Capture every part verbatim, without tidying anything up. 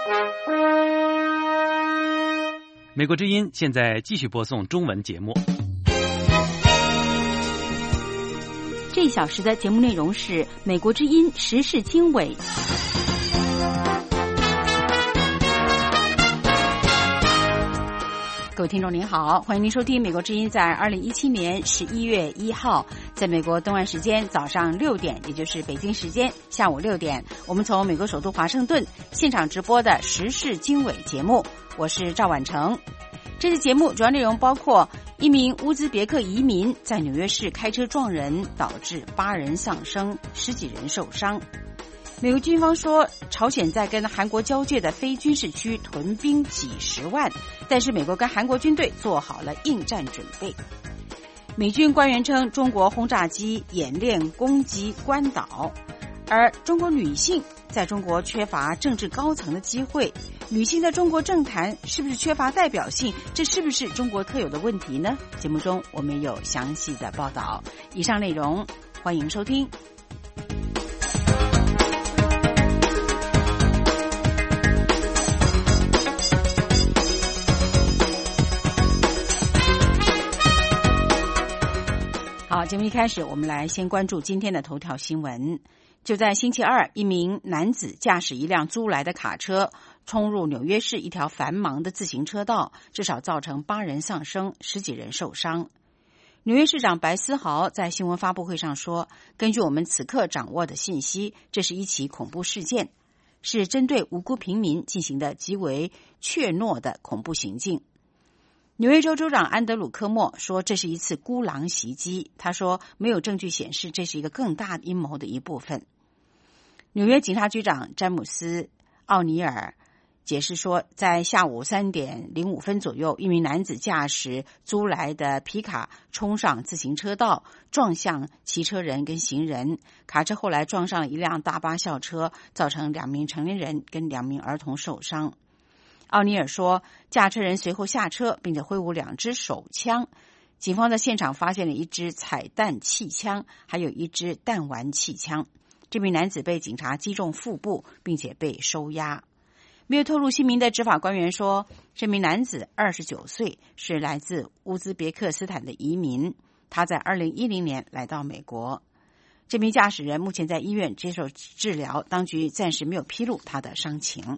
美国之音现在继续播送中文节目。 这一小时的节目内容是美国之音时事经纬。各位听众您好，欢迎您收听美国之音在二零一七年十一月一号在美国东岸时间早上六点，也就是北京时间下午六点，我们从美国首都华盛顿现场直播的时事经纬节目，我是赵婉成。这次节目主要内容包括一名乌兹别克移民在纽约市开车撞人，导致八人丧生，十几人受伤。美国军方说，朝鲜在跟韩国交界的非军事区屯兵几十万，但是美国跟韩国军队做好了应战准备。美军官员称，中国轰炸机演练攻击关岛，而中国女性在中国缺乏政治高层的机会，女性在中国政坛是不是缺乏代表性？这是不是中国特有的问题呢？节目中我们有详细的报道。以上内容欢迎收听。好，节目一开始，我们来先关注今天的头条新闻。就在星期二，一名男子驾驶一辆租来的卡车冲入纽约市一条繁忙的自行车道，至少造成八人丧生，十几人受伤。纽约市长白思豪在新闻发布会上说，根据我们此刻掌握的信息，这是一起恐怖事件，是针对无辜平民进行的极为怯懦的恐怖行径。纽约州州长安德鲁·科莫说，这是一次孤狼袭击。他说，没有证据显示这是一个更大阴谋的一部分。纽约警察局长詹姆斯·奥尼尔解释说，在下午三点零五分左右，一名男子驾驶租来的皮卡冲上自行车道，撞向骑车人跟行人。卡车后来撞上了一辆大巴校车，造成两名成年人跟两名儿童受伤。奥尼尔说，驾车人随后下车，并且挥舞两支手枪。警方在现场发现了一支彩弹气枪，还有一支弹丸气枪。这名男子被警察击中腹部，并且被收押。没有透露姓名的执法官员说，这名男子二十九岁，是来自乌兹别克斯坦的移民。他在二零一零年来到美国。这名驾驶人目前在医院接受治疗，当局暂时没有披露他的伤情。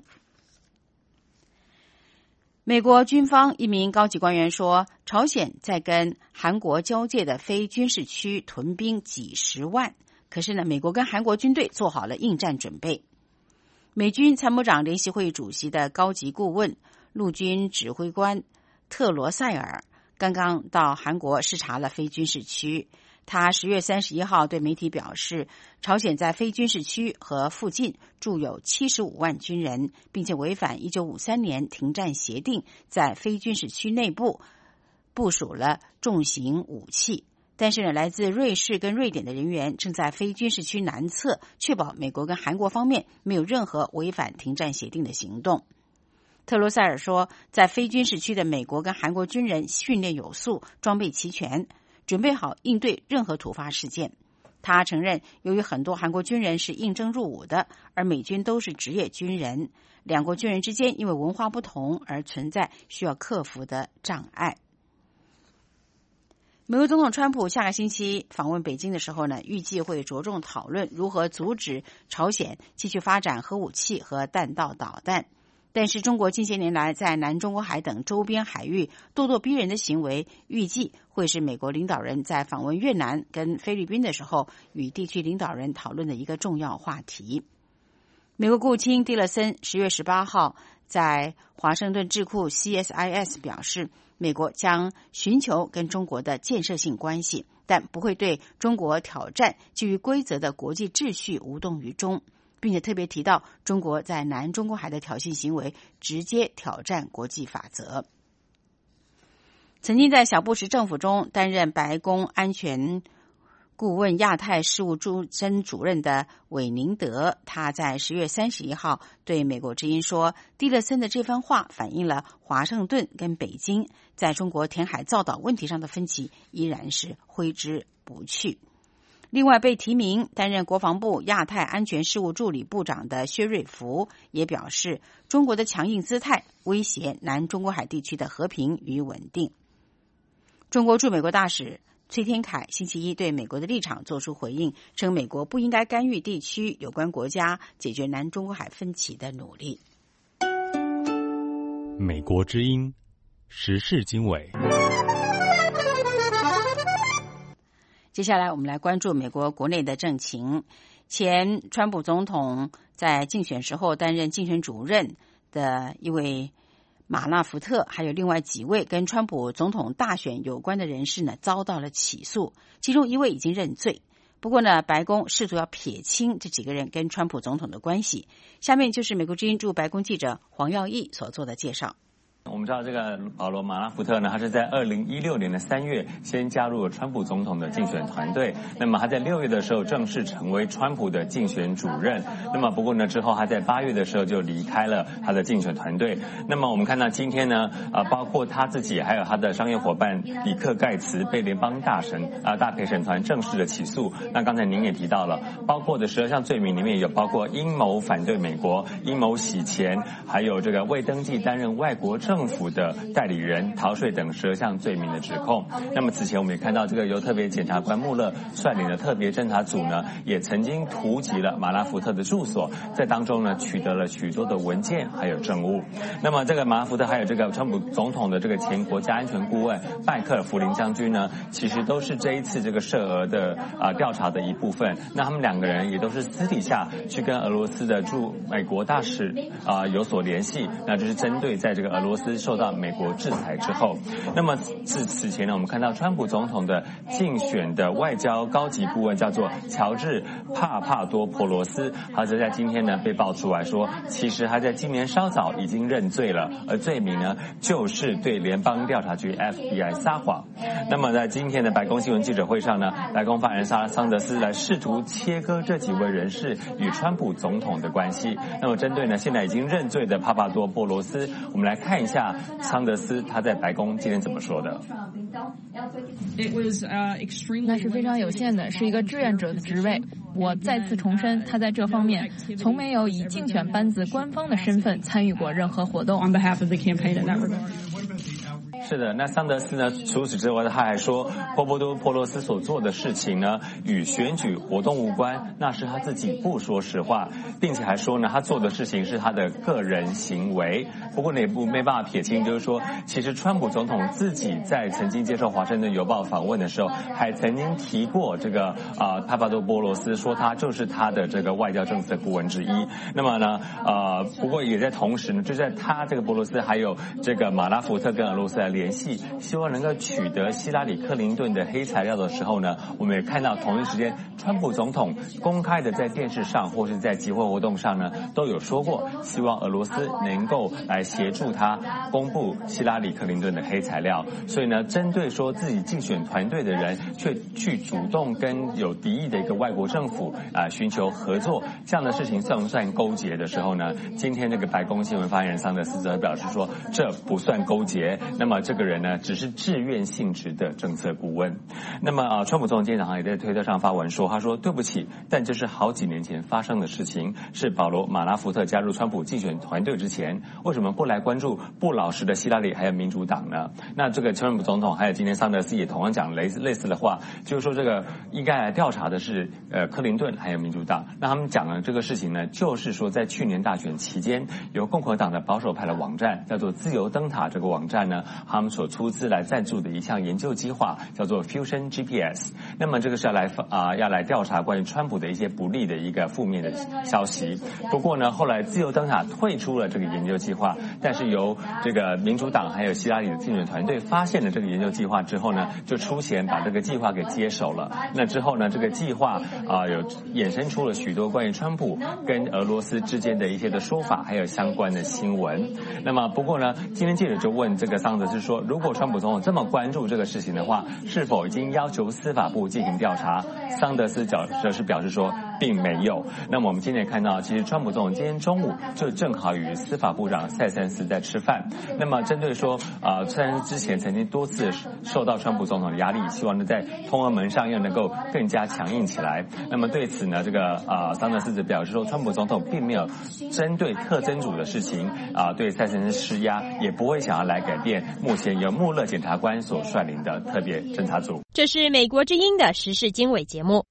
美国军方一名高级官员说，朝鲜在跟韩国交界的非军事区屯兵几十万，可是呢，美国跟韩国军队做好了应战准备。美军参谋长联席会议主席的高级顾问、陆军指挥官特罗塞尔刚刚到韩国视察了非军事区。他十月三十一号对媒体表示，朝鲜在非军事区和附近驻有七十五万军人，并且违反一九五三年停战协定，在非军事区内部部署了重型武器。但是呢，来自瑞士跟瑞典的人员正在非军事区南侧，确保美国跟韩国方面没有任何违反停战协定的行动。特罗塞尔说，在非军事区的美国跟韩国军人训练有素，装备齐全，准备好应对任何突发事件。他承认，由于很多韩国军人是应征入伍的，而美军都是职业军人，两国军人之间因为文化不同而存在需要克服的障碍。美国总统川普下个星期访问北京的时候呢，预计会着重讨论如何阻止朝鲜继续发展核武器和弹道导弹。但是中国近些年来在南中国海等周边海域咄咄逼人的行为，预计会是美国领导人在访问越南跟菲律宾的时候与地区领导人讨论的一个重要话题。美国国务卿蒂勒森十月十八号在华盛顿智库 C S I S 表示，美国将寻求跟中国的建设性关系，但不会对中国挑战基于规则的国际秩序无动于衷，并且特别提到中国在南中国海的挑衅行为直接挑战国际法则。曾经在小布什政府中担任白宫安全顾问亚太事务驻申主任的韦宁德，他在十月三十一号对美国之音说，蒂勒森的这番话反映了华盛顿跟北京在中国填海造岛问题上的分歧依然是挥之不去。 另外，被提名担任国防部亚太安全事务助理部长的薛瑞福也表示，中国的强硬姿态威胁南中国海地区的和平与稳定。中国驻美国大使崔天凯星期一对美国的立场作出回应，称美国不应该干预地区有关国家解决南中国海分歧的努力。 美国之音时事经纬。 接下来我们来关注美国国内的政情。前川普总统在竞选时候担任竞选主任的一位马纳福特，还有另外几位跟川普总统大选有关的人士呢，遭到了起诉，其中一位已经认罪。不过呢，白宫试图要撇清这几个人跟川普总统的关系。下面就是美国之音驻白宫记者黄耀义所做的介绍。 我们知道这个保罗·马纳福特呢，他是在二零一六年的三月先加入了川普总统的竞选团队。那么他在六月的时候正式成为川普的竞选主任。那么不过呢，之后他在八月的时候就离开了他的竞选团队。那么我们看到今天呢，啊，包括他自己还有他的商业伙伴里克·盖茨被联邦大审啊大陪审团正式的起诉。那刚才您也提到了，包括的十二项罪名里面有包括阴谋反对美国、阴谋洗钱，还有这个未登记担任外国政府政府的代理人、逃税等十二项罪名的指控。那么此前我们也看到，这个由特别检察官穆勒率领的特别侦查组呢，也曾经突击了马纳福特的住所，在当中呢取得了许多的文件还有证物。那么这个马纳福特还有这个川普总统的这个前国家安全顾问麦克尔弗林将军呢，其实都是这一次这个涉俄的啊、呃、调查的一部分。那他们两个人也都是私底下去跟俄罗斯的驻美国大使啊、呃、有所联系，那就是针对在这个俄罗斯受到美国制裁之后。那么自此前呢，我们看到川普总统的竞选的外交高级顾问叫做乔治帕帕多波罗斯，他则在今天呢被爆出来说，其实他在今年稍早已经认罪了，而罪名呢就是对联邦调查局 F B I 撒谎。那么在今天的白宫新闻记者会上呢，白宫发言人萨拉桑德斯来试图切割这几位人士与川普总统的关系。那么针对呢现在已经认罪的帕帕多波罗斯，我们来看一下桑德斯他在白宫今天怎么说的。 那是非常有限的，是一个志愿者的职位。我再次重申，他在这方面从没有以竞选班子官方的身份参与过任何活动。 是的，那桑德斯呢？除此之外，他还说，波波多波罗斯所做的事情呢，与选举活动无关，那是他自己不说实话，并且还说呢，他做的事情是他的个人行为。不过呢，也不没办法撇清，就是说，其实川普总统自己在曾经接受《华盛顿邮报》访问的时候，还曾经提过这个啊、呃，帕帕多波罗斯，说他就是他的这个外交政策顾问之一。那么呢，呃，不过也在同时呢，就在他这个波罗斯还有这个马拉福特跟俄罗斯来联系，希望能够取得希拉里·克林顿的黑材料的时候呢，我们也看到同一时间，川普总统公开的在电视上或是在集会活动上呢，都有说过，希望俄罗斯能够来协助他公布希拉里·克林顿的黑材料。所以呢，针对说自己竞选团队的人却去主动跟有敌意的一个外国政府啊、呃、寻求合作，这样的事情算不算勾结的时候呢，今天这个白宫新闻发言人桑德斯则表示说，这不算勾结。那么这个人呢，只是志愿性质的政策顾问。那么啊，川普总统今天早上也在推特上发文说，他说对不起，但这是好几年前发生的事情，是保罗·马拉福特加入川普竞选团队之前，为什么不来关注不老实的希拉里还有民主党呢？那这个川普总统还有今天桑德斯也同样讲类似类似的话，就是说这个应该来调查的是呃克林顿还有民主党。那他们讲的这个事情呢，就是说在去年大选期间，由共和党的保守派的网站叫做自由灯塔这个网站呢，他们所出资来赞助的一项研究计划叫做 Fusion G P S。 那么这个是要来啊、呃、要来调查关于川普的一些不利的一个负面的消息。不过呢，后来自由灯塔退出了这个研究计划，但是由这个民主党还有希拉里的竞选团队发现了这个研究计划之后呢，就出钱把这个计划给接手了。那之后呢，这个计划啊、呃、有衍生出了许多关于川普跟俄罗斯之间的一些的说法，还有相关的新闻。那么不过呢，今天记者就问这个桑德斯说，如果川普总统这么关注这个事情的话，是否已经要求司法部进行调查？桑德斯则是表示说， 并没有。那么我们今天也看到，其实川普总统今天中午就正好与司法部长塞森斯在吃饭。那么针对说，呃，塞森斯之前曾经多次受到川普总统的压力，希望呢在通俄门上又能够更加强硬起来。那么对此呢，这个呃桑德斯则表示说，川普总统并没有针对特侦组的事情啊、呃、对塞森斯施压，也不会想要来改变目前由穆勒检察官所率领的特别侦查组。 这是美国之音的时事经纬节目。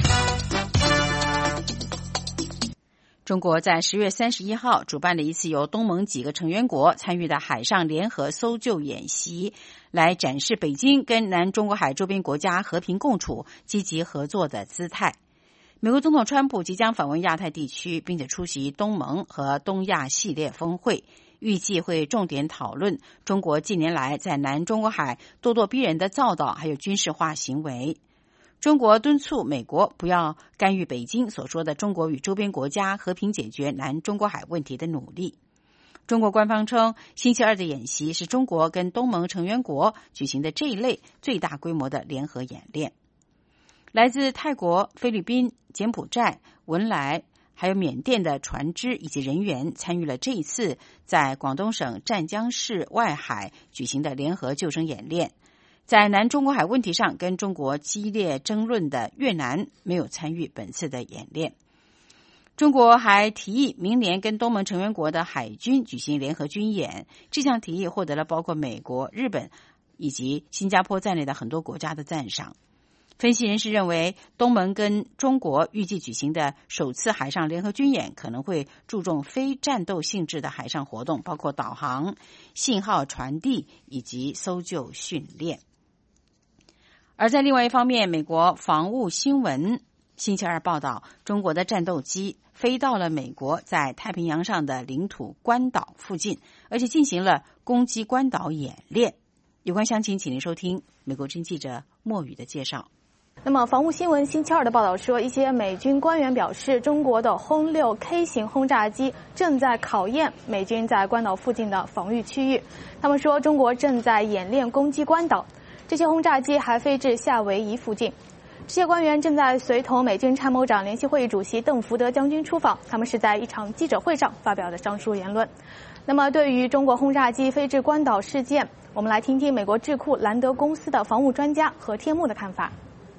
中国在十月三十一号主办了一次由东盟几个成员国参与的海上联合搜救演习，来展示北京跟南中国海周边国家和平共处、积极合作的姿态。美国总统川普即将访问亚太地区，并且出席东盟和东亚系列峰会，预计会重点讨论中国近年来在南中国海咄咄逼人的造岛还有军事化行为。中国敦促美国不要干预北京所说的中国与周边国家和平解决南中国海问题的努力。中国官方称，星期二的演习是中国跟东盟成员国举行的这一类最大规模的联合演练。来自泰国、菲律宾、柬埔寨、文莱还有缅甸的船只以及人员参与了这一次在广东省湛江市外海举行的联合救生演练。在南中国海问题上跟中国激烈争论的越南没有参与本次的演练。中国还提议明年跟东盟成员国的海军举行联合军演，这项提议获得了包括美国、日本以及新加坡在内的很多国家的赞赏。分析人士认为，东盟跟中国预计举行的首次海上联合军演可能会注重非战斗性质的海上活动，包括导航、信号传递以及搜救训练。而在另外一方面，美国防务新闻星期二报道，中国的战斗机飞到了美国在太平洋上的领土关岛附近，而且进行了攻击关岛演练。有关详情，请您收听美国之音记者莫宇的介绍。 那么，防务新闻星期二的报道说，一些美军官员表示，中国的轰六 K 型轰炸机正在考验美军在关岛附近的防御区域。他们说，中国正在演练攻击关岛。这些轰炸机还飞至夏威夷附近。这些官员正在随同美军参谋长联席会议主席邓福德将军出访，他们是在一场记者会上发表的上述言论。那么，对于中国轰炸机飞至关岛事件，我们来听听美国智库兰德公司的防务专家何天木的看法。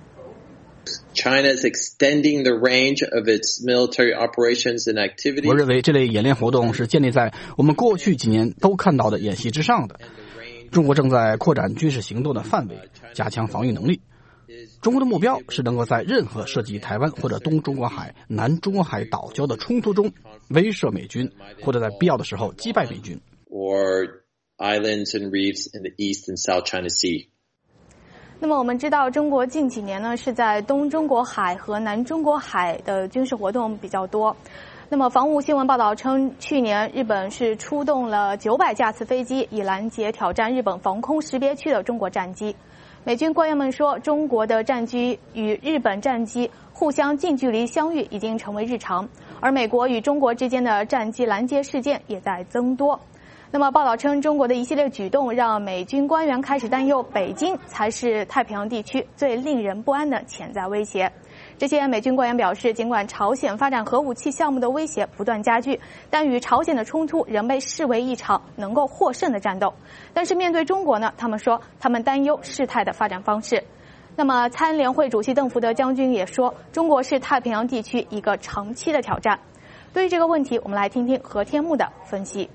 China is extending the range of its military operations and activities. 我认为这类演练活动是建立在我们过去几年都看到的演习之上的。中国正在扩展军事行动的范围，加强防御能力。中国的目标是能够在任何涉及台湾或者东中国海、南中国海岛礁的冲突中威慑美军，或者在必要的时候击败美军。 Or islands and reefs in the East and South China Sea. 那么我们知道，中国近几年呢是在东中国海和南中国海的军事活动比较多。那么防务新闻报道称，去年日本是出动了九百架次飞机，以拦截挑战日本防空识别区的中国战机。美军官员们说，中国的战机与日本战机互相近距离相遇已经成为日常，而美国与中国之间的战机拦截事件也在增多。那么报道称，中国的一系列举动让美军官员开始担忧，北京才是太平洋地区最令人不安的潜在威胁。这些美军官员表示，尽管朝鲜发展核武器项目的威胁不断加剧，但与朝鲜的冲突仍被视为一场能够获胜的战斗。但是面对中国呢，他们说他们担忧事态的发展方式。那么参联会主席邓福德将军也说，中国是太平洋地区一个长期的挑战。对于这个问题，我们来听听何天木的分析。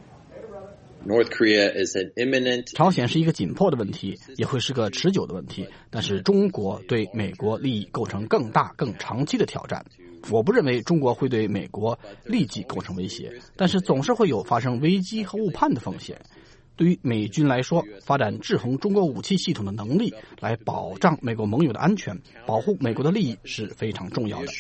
North Korea is an imminent. 朝鲜是一个紧迫的问题，也会是个持久的问题，但是中国对美国利益构成更大更长期的挑战。我不认为中国会对美国立即构成威胁，但是总是会有发生危机和误判的风险。对于美军来说，发展制衡中国武器系统的能力来保障美国盟友的安全，保护美国的利益是非常重要的。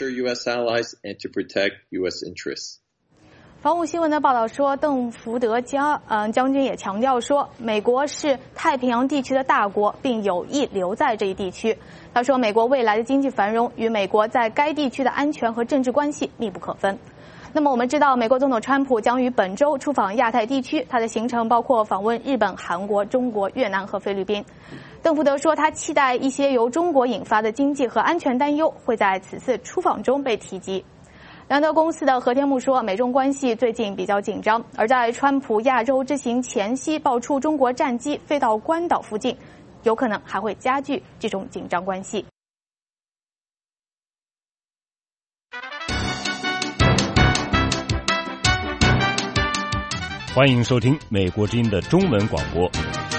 防务新闻的报道说，邓福德将呃将军也强调说，美国是太平洋地区的大国，并有意留在这一地区。他说，美国未来的经济繁荣与美国在该地区的安全和政治关系密不可分。那么我们知道，美国总统川普将于本周出访亚太地区，他的行程包括访问日本、韩国、中国、越南和菲律宾。 邓福德说，他期待一些由中国引发的经济和安全担忧会在此次出访中被提及。兰德公司的何天木说，美中关系最近比较紧张，而在川普亚洲之行前夕爆出中国战机飞到关岛附近，有可能还会加剧这种紧张关系。 欢迎收听美国之音的中文广播。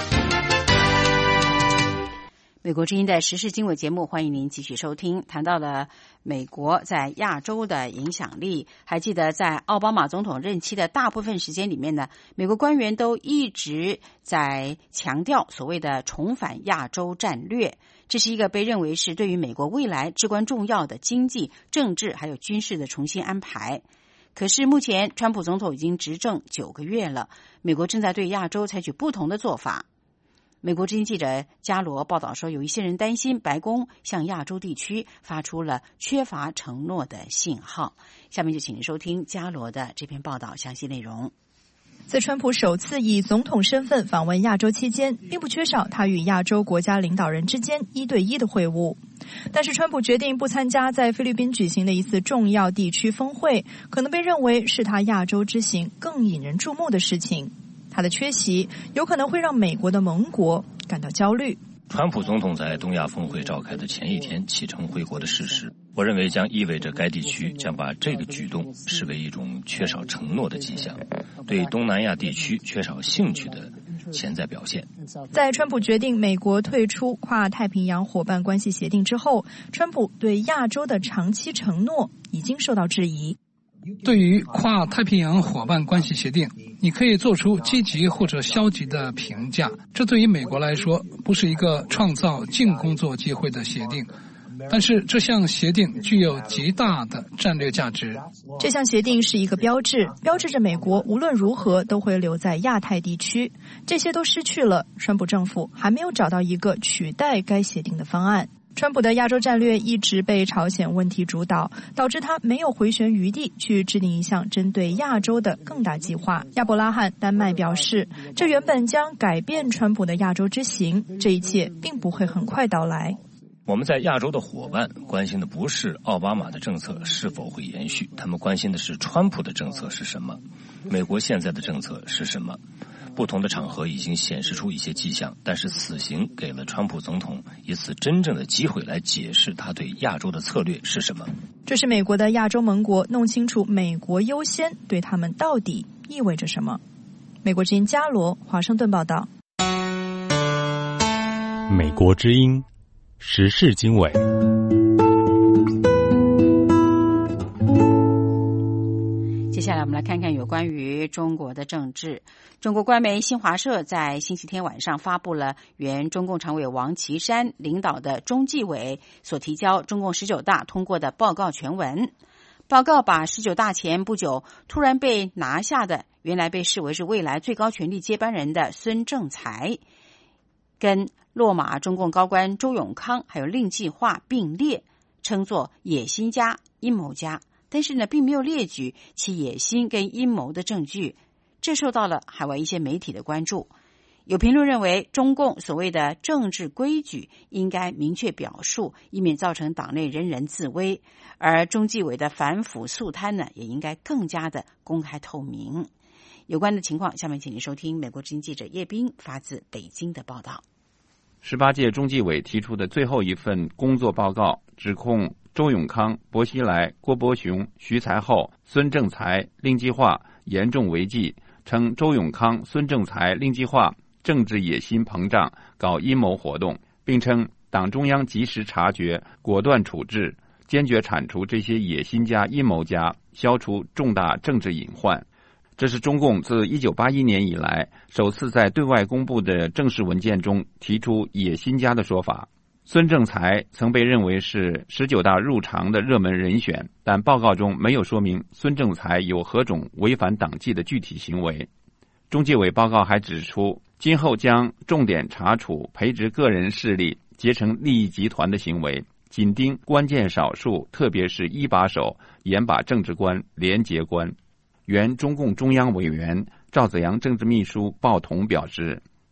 美国之音的时事经纬节目，欢迎您继续收听。谈到了美国在亚洲的影响力，还记得在奥巴马总统任期的大部分时间里面呢，美国官员都一直在强调所谓的重返亚洲战略，这是一个被认为是对于美国未来至关重要的经济、政治还有军事的重新安排。可是目前川普总统已经执政九个月了，美国正在对亚洲采取不同的做法。美国之音记者加罗报道说，有一些人担心白宫向亚洲地区发出了缺乏承诺的信号。下面就请您收听加罗的这篇报道详细内容。 在川普首次以总统身份访问亚洲期间，并不缺少他与亚洲国家领导人之间一对一的会晤。但是川普决定不参加在菲律宾举行的一次重要地区峰会，可能被认为是他亚洲之行更引人注目的事情。他的缺席有可能会让美国的盟国感到焦虑。 川普总统在东亚峰会召开的前一天启程回国的事实，我认为将意味着该地区将把这个举动视为一种缺少承诺的迹象，对东南亚地区缺少兴趣的潜在表现。 在川普决定美国退出跨太平洋伙伴关系协定之后，川普对亚洲的长期承诺已经受到质疑。 对于跨太平洋伙伴关系协定，你可以做出积极或者消极的评价。这对于美国来说不是一个创造净工作机会的协定，但是这项协定具有极大的战略价值。 这项协定是一个标志，标志着美国无论如何都会留在亚太地区。这些都失去了，川普政府还没有找到一个取代该协定的方案。川普的亚洲战略一直被朝鲜问题主导，导致他没有回旋余地去制定一项针对亚洲的更大计划。亚伯拉罕·丹麦表示，这原本将改变川普的亚洲之行，这一切并不会很快到来。 我们在亚洲的伙伴关心的不是奥巴马的政策是否会延续，他们关心的是川普的政策是什么，美国现在的政策是什么。不同的场合已经显示出一些迹象，但是此行给了川普总统一次真正的机会来解释他对亚洲的策略是什么。 这是美国的亚洲盟国弄清楚美国优先对他们到底意味着什么。美国之音加罗华盛顿报道。 美国之音时事经纬。 接下来我们来看看有关于中国的政治。中国官媒新华社在星期天晚上发布了原中共常委王岐山领导的中纪委所提交中共十九大通过的报告全文。报告把十九大前不久突然被拿下的，原来被视为是未来最高权力接班人的孙政才，跟落马中共高官周永康还有令计划并列，称作野心家、阴谋家。但是呢，并没有列举其野心跟阴谋的证据，这受到了海外一些媒体的关注。有评论认为，中共所谓的政治规矩应该明确表述，以免造成党内人人自危；而中纪委的反腐肃贪呢，也应该更加的公开透明。有关的情况，下面请您收听美国之音记者叶斌发自北京的报道。 十八届中纪委提出的最后一份工作报告，指控周永康、薄熙来、郭伯雄、徐才厚、孙政才、令计划严重违纪，称周永康、孙政才、令计划政治野心膨胀，搞阴谋活动，并称党中央及时察觉，果断处置，坚决铲除这些野心家、阴谋家，消除重大政治隐患。这是中共自一九八一年以来首次在对外公布的正式文件中提出野心家的说法。孙政才曾被认为是十九大入常的热门人选，但报告中没有说明孙政才有何种违反党纪的具体行为。中纪委报告还指出，今后将重点查处培植个人势力、结成利益集团的行为，紧盯关键少数，特别是一把手，严把政治官、廉洁官。原中共中央委员赵紫阳政治秘书鲍彤表示，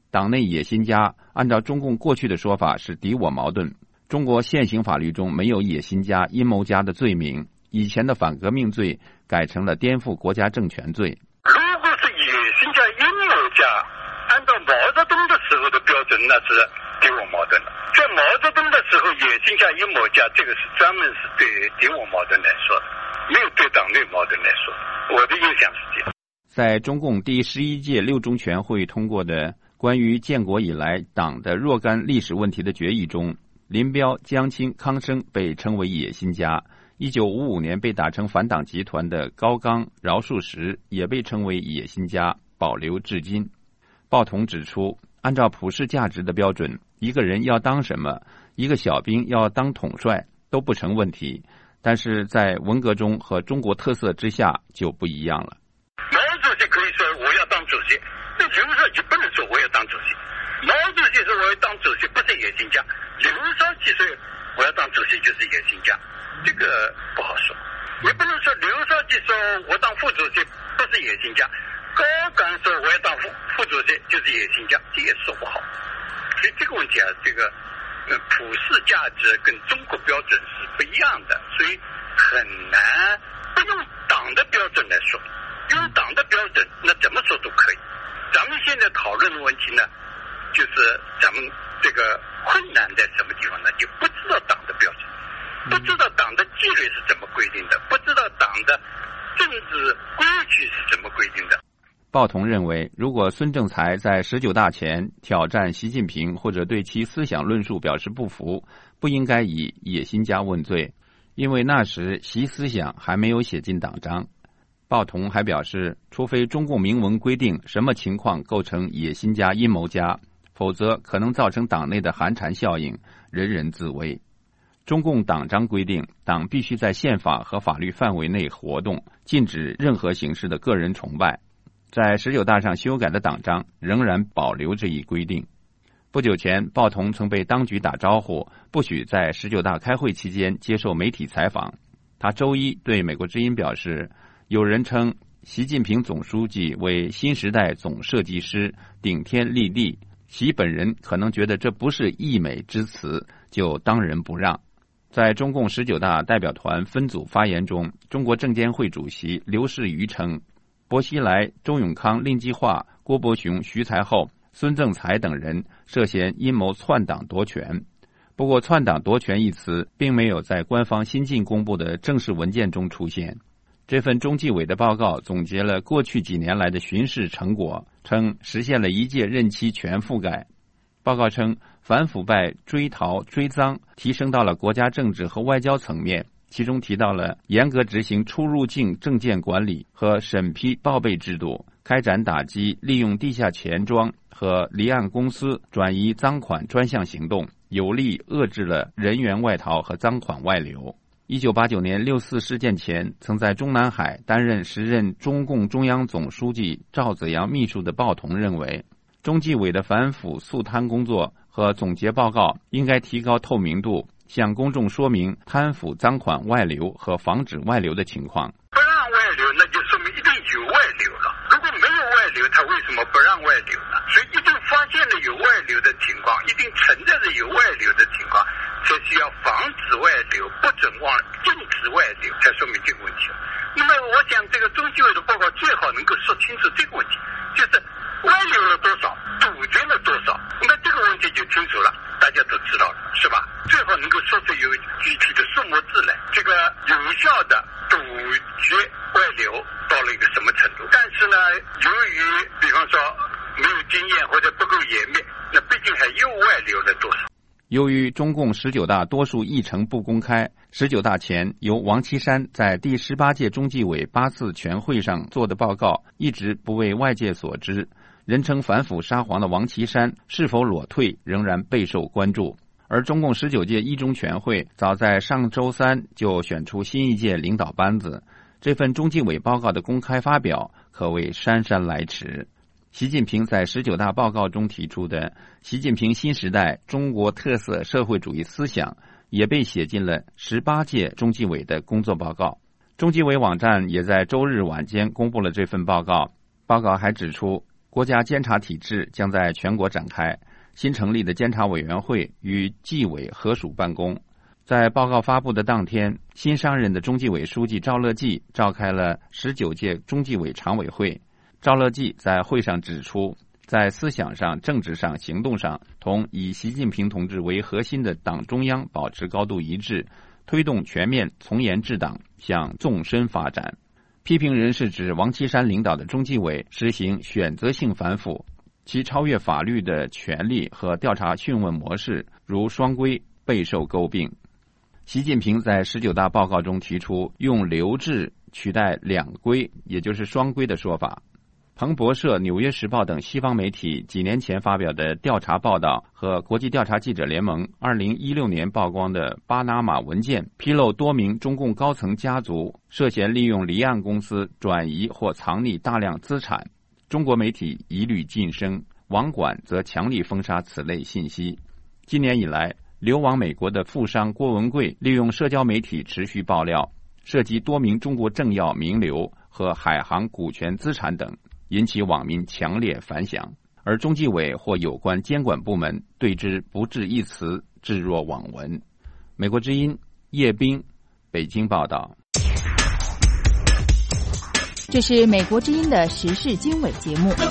党内野心家按照中共过去的说法是敌我矛盾。中国现行法律中没有野心家、阴谋家的罪名，以前的反革命罪改成了颠覆国家政权罪。 如果是野心家、阴谋家，按照毛泽东的时候的标准，那是敌我矛盾了。在毛泽东的时候，野心家、阴谋家，这个是专门是对敌我矛盾来说的，没有对党内矛盾来说的。我的印象是这样。 在中共第十一届六中全会通过的关于建国以来党的若干历史问题的决议中，林彪、江青、康生被称为野心家。一九五五年被打成反党集团的高岗、饶漱石也被称为野心家，保留至今。鲍同指出，按照普世价值的标准，一个人要当什么，一个小兵要当统帅都不成问题，但是在文革中和中国特色之下就不一样了。 毛主席可以说我要当主席，那刘少奇不能说我要当主席。毛主席说我要当主席不是野心家，刘少奇说我要当主席就是野心家，这个不好说。也不能说刘少奇说我当副主席不是野心家，高岗说我要当副副主席就是野心家，这也说不好。所以这个问题啊，这个呃普世价值跟中国标准是不一样的，所以很难不用党的标准来说。用党的标准，那怎么说都可以。咱们现在讨论的问题呢，就是咱们这个困难在什么地方呢？就不知道党的标准，不知道党的纪律是怎么规定的，不知道党的政治规矩是怎么规定的。 鲍同认为，如果孙政才在十九大前挑战习近平或者对其思想论述表示不服，不应该以野心家问罪，因为那时习思想还没有写进党章。鲍同还表示，除非中共明文规定什么情况构成野心家、阴谋家，否则可能造成党内的寒蝉效应，人人自危。中共党章规定，党必须在宪法和法律范围内活动，禁止任何形式的个人崇拜。在十九大上修改的党章仍然保留这一规定。不久前，鲍同曾被当局打招呼，不许在十九大开会期间接受媒体采访。他周一对美国之音表示，有人称习近平总书记为新时代总设计师，顶天立地，习本人可能觉得这不是溢美之词，就当仁不让。在中共十九大代表团分组发言中，中国证监会主席刘士余称，薄熙来、周永康、令计划、郭伯雄、徐才厚、孙政才等人涉嫌阴谋篡党夺权。不过篡党夺权一词并没有在官方新近公布的正式文件中出现。这份中纪委的报告总结了过去几年来的巡视成果，称实现了一届任期全覆盖。报告称，反腐败追逃追赃提升到了国家政治和外交层面，其中提到了严格执行出入境证件管理和审批报备制度，开展打击利用地下钱庄和离岸公司转移赃款专项行动，有力遏制了人员外逃和赃款外流。一九八九年六四事件前，曾在中南海担任时任中共中央总书记赵紫阳秘书的鲍同认为，中纪委的反腐肃贪工作和总结报告应该提高透明度，向公众说明贪腐赃款外流和防止外流的情况。 不让外流，那就说明一定有外流了。如果没有外流，他为什么不让外流呢？所以一定发现了有外流的情况，一定存在着有外流的情况，这需要防止外流，不准往禁止外流，才说明这个问题。那么我想这个中纪委的报告最好能够说清楚这个问题，就是外流了多少，堵绝了多少，那这个问题就清楚了，大家都知道了，是吧？最好能够说出有具体的数目字来，这个有效的堵绝外流到了一个什么程度。但是呢，由于比方说没有经验或者不够严密，那毕竟还又外流了多少。 由于中共十九大多数议程不公开，十九大前由王岐山在第十八届中纪委八次全会上做的报告一直不为外界所知。人称反腐沙皇的王岐山是否裸退仍然备受关注。而中共十九届一中全会早在上周三就选出新一届领导班子，这份中纪委报告的公开发表可谓姗姗来迟。习近平在十九大报告中提出的习近平新时代中国特色社会主义思想也被写进了十八届中纪委的工作报告。中纪委网站也在周日晚间公布了这份报告。报告还指出，国国家监察体制将在全国展开，新成立的监察委员会与纪委合署办公。在报告发布的当天，新上任的中纪委书记赵乐际召开了十九届中纪委常委会。赵乐际在会上指出，在思想上、政治上、行动上，同以习近平同志为核心的党中央保持高度一致，推动全面从严治党向纵深发展。批评人士指王岐山领导的中纪委实行选择性反腐，其超越法律的权力和调查讯问模式如双规备受诟病。习近平在十九大报告中提出用留置取代两规，也就是双规的说法。彭博社、纽约时报等西方媒体几年前发表的调查报道和国际调查记者联盟二零一六年曝光的巴拿马文件披露，多名中共高层家族涉嫌利用离岸公司转移或藏匿大量资产。中国媒体一律噤声，网管则强力封杀此类信息。今年以来，流亡美国的富商郭文贵利用社交媒体持续爆料，涉及多名中国政要名流和海航股权资产等，引起网民强烈反响，而中纪委或有关监管部门对之不置一词，置若罔闻。美国之音叶冰，北京报道。 这是美国之音的时事经纬节目。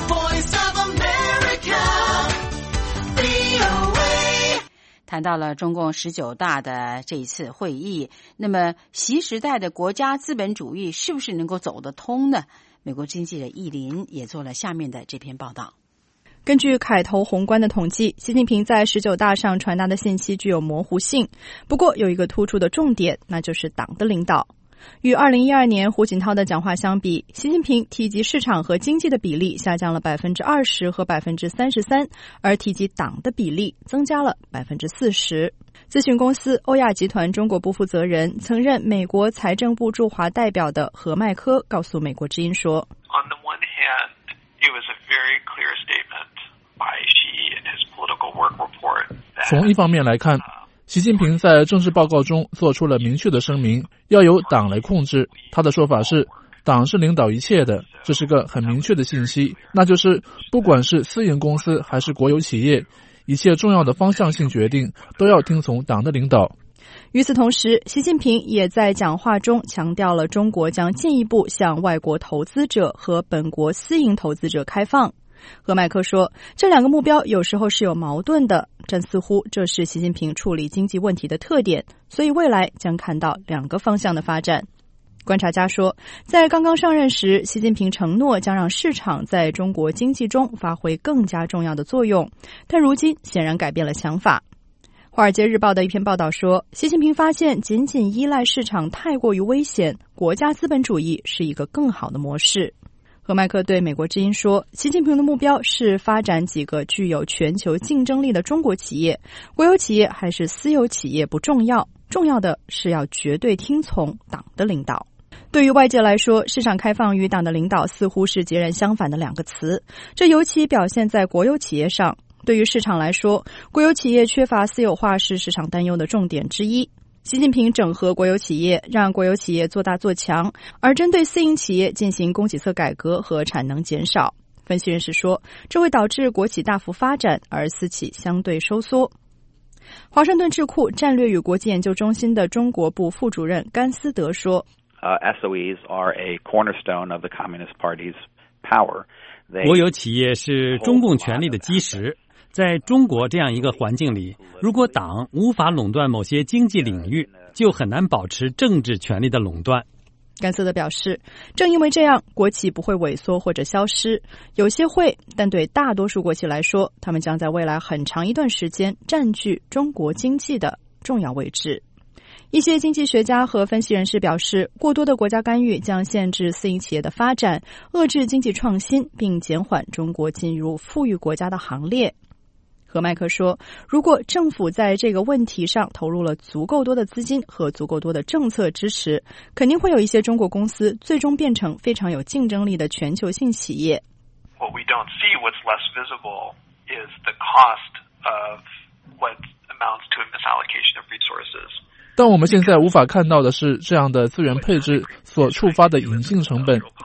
谈到了中共十九大的这一次会议，那么习时代的国家资本主义是不是能够走得通呢？美国经济人易林也做了下面的这篇报道。 根据凯投宏观的统计，习近平在十九大上传达的信息具有模糊性，不过有一个突出的重点，那就是党的领导。与二零一二年胡锦涛的讲话相比，习近平提及市场和经济的比例下降了百分之二十和百分之三十三，而提及党的比例增加了百分之四十。咨询公司欧亚集团中国部负责人、曾任美国财政部驻华代表的何麦科告诉美国之音说 ：“On the one hand, it was a very clear statement by Xi in his political work report that 从一方面来看，习近平在政治报告中做出了明确的声明，要由党来控制。他的说法是，党是领导一切的，这是个很明确的信息，那就是不管是私营公司还是国有企业，一切重要的方向性决定都要听从党的领导。” 与此同时，习近平也在讲话中强调了中国将进一步向外国投资者和本国私营投资者开放。何麦克说，这两个目标有时候是有矛盾的，但似乎这是习近平处理经济问题的特点，所以未来将看到两个方向的发展。观察家说，在刚刚上任时，习近平承诺将让市场在中国经济中发挥更加重要的作用，但如今显然改变了想法。华尔街日报的一篇报道说，习近平发现仅仅依赖市场太过于危险，国家资本主义是一个更好的模式。何麦克对美国之音说，习近平的目标是发展几个具有全球竞争力的中国企业，国有企业还是私有企业不重要，重要的是要绝对听从党的领导。对于外界来说，市场开放与党的领导似乎是截然相反的两个词，这尤其表现在国有企业上。对于市场来说，国有企业缺乏私有化是市场担忧的重点之一。习近平整合国有企业，让国有企业做大做强，而针对私营企业进行供给侧改革和产能减少。分析人士说，这会导致国企大幅发展，而私企相对收缩。华盛顿智库战略与国际研究中心的中国部副主任甘思德说 Uh, S O Es are a cornerstone of the Communist Party's power. 国有企业是中共权力的基石。在中国这样一个环境里，如果党无法垄断某些经济领域，就很难保持政治权力的垄断。 甘思德表示，正因为这样，国企不会萎缩或者消失，有些会，但对大多数国企来说，他们将在未来很长一段时间占据中国经济的重要位置。一些经济学家和分析人士表示，过多的国家干预将限制私营企业的发展，遏制经济创新，并减缓中国进入富裕国家的行列。何麦克说，如果政府在这个问题上投入了足够多的资金和足够多的政策支持，肯定会有一些中国公司最终变成非常有竞争力的全球性企业。 What we don't see, what's less visible, is the cost of what amounts to a misallocation of resources. 但我们现在无法看到的是这样的资源配置所触发的隐性成本。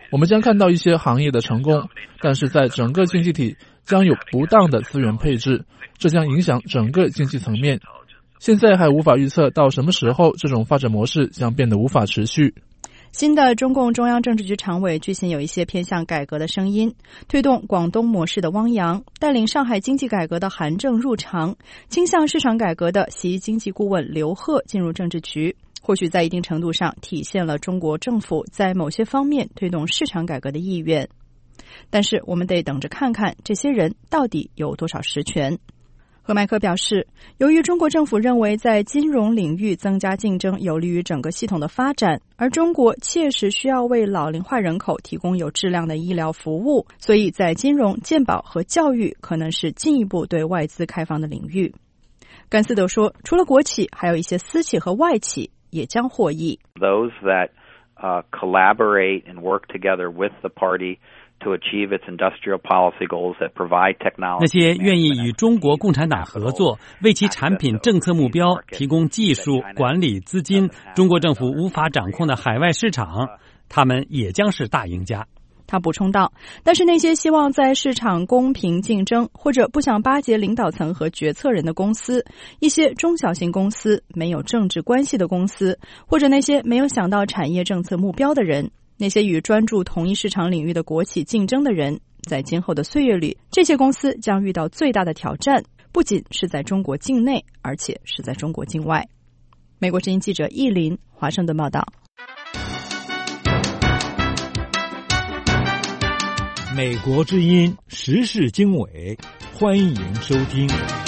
我们将看到一些行业的成功，但是在整个经济体将有不当的资源配置，这将影响整个经济层面。现在还无法预测到什么时候这种发展模式将变得无法持续。 新的中共中央政治局常委据信有一些偏向改革的声音，推动广东模式的汪洋，带领上海经济改革的韩正入场，倾向市场改革的习经济顾问刘鹤进入政治局，或许在一定程度上体现了中国政府在某些方面推动市场改革的意愿。但是我们得等着看看这些人到底有多少实权。何麦克表示，由于中国政府认为在金融领域增加竞争有利于整个系统的发展，而中国切实需要为老龄化人口提供有质量的医疗服务，所以在金融、健保和教育可能是进一步对外资开放的领域。甘斯德说，除了国企，还有一些私企和外企也将获益。 Those that uh, collaborate and work together with the party to achieve its industrial policy goals that provide technology. 那些愿意与中国共产党合作，为其产品政策目标提供技术、管理、资金，中国政府无法掌控的海外市场，他们也将是大赢家。 他补充道，但是那些希望在市场公平竞争，或者不想巴结领导层和决策人的公司，一些中小型公司，没有政治关系的公司，或者那些没有想到产业政策目标的人，那些与专注同一市场领域的国企竞争的人，在今后的岁月里，这些公司将遇到最大的挑战，不仅是在中国境内，而且是在中国境外。美国之音记者易林，华盛顿报道。 美国之音时事经纬，欢迎收听。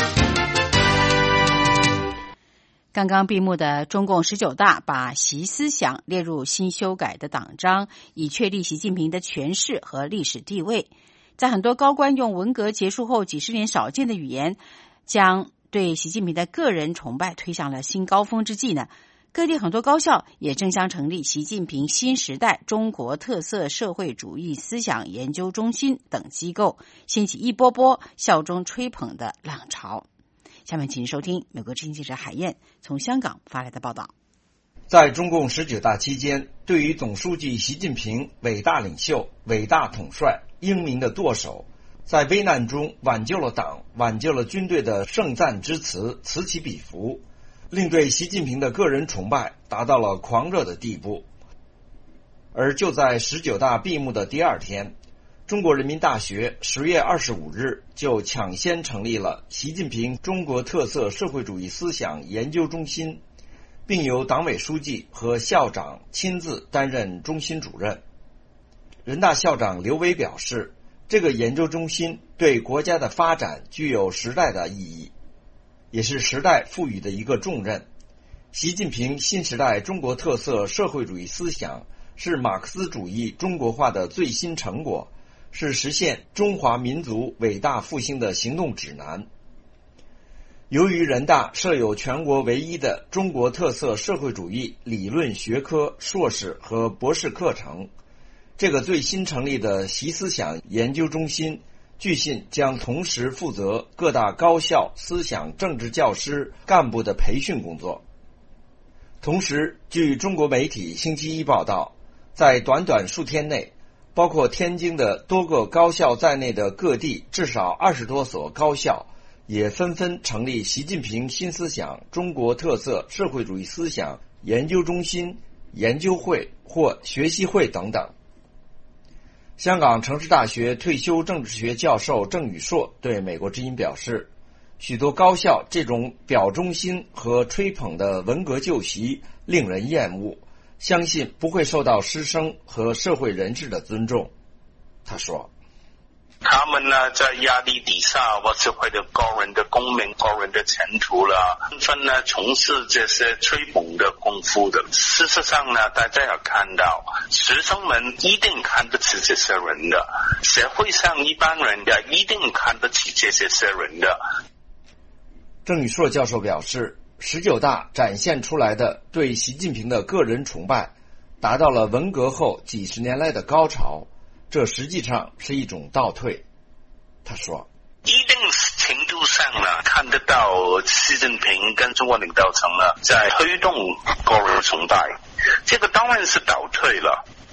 刚刚闭幕的中共十九大把习思想列入新修改的党章，以确立习近平的权势和历史地位。在很多高官用文革结束后几十年少见的语言，将对习近平的个人崇拜推向了新高峰之际呢，各地很多高校也争相成立习近平新时代中国特色社会主义思想研究中心等机构，掀起一波波校中吹捧的浪潮。下面请收听美国之音记者海燕从香港发来的报道。 在中共十九大期间，对于总书记习近平伟大领袖、伟大统帅、英明的舵手，在危难中挽救了党、挽救了军队的盛赞之词此起彼伏，令对习近平的个人崇拜达到了狂热的地步。而就在十九大闭幕的第二天，中国人民大学十月二十五日就抢先成立了习近平中国特色社会主义思想研究中心，并由党委书记和校长亲自担任中心主任。人大校长刘伟表示，这个研究中心对国家的发展具有时代的意义，也是时代赋予的一个重任。习近平新时代中国特色社会主义思想是马克思主义中国化的最新成果，是实现中华民族伟大复兴的行动指南。由于人大设有全国唯一的中国特色社会主义理论学科硕士和博士课程，这个最新成立的习思想研究中心据信将同时负责各大高校思想政治教师干部的培训工作。同时，据中国媒体星期一报道，在短短数天内，包括天津的多个高校在内的各地至少二十多所高校也纷纷成立习近平新思想中国特色社会主义思想研究中心、研究会或学习会等等。香港城市大学退休政治学教授郑宇硕对美国之音表示，许多高校这种表忠心和吹捧的文革旧习令人厌恶，相信不会受到师生和社会人士的尊重。他说， 他们呢在压力底下，或是为了个人的功名、个人的前途了，纷纷呢从事这些吹捧的功夫的。事实上呢，大家有看到，学生们一定看不起这些人的，社会上一般人也一定看不起这些人的。 郑宇硕教授表示，十九大展现出来的对习近平的个人崇拜，达到了文革后几十年来的高潮，这实际上是一种倒退。他说， 一定程度上呢，看得到习近平跟中国领导层呢在推动个人崇拜，这个当然是倒退了。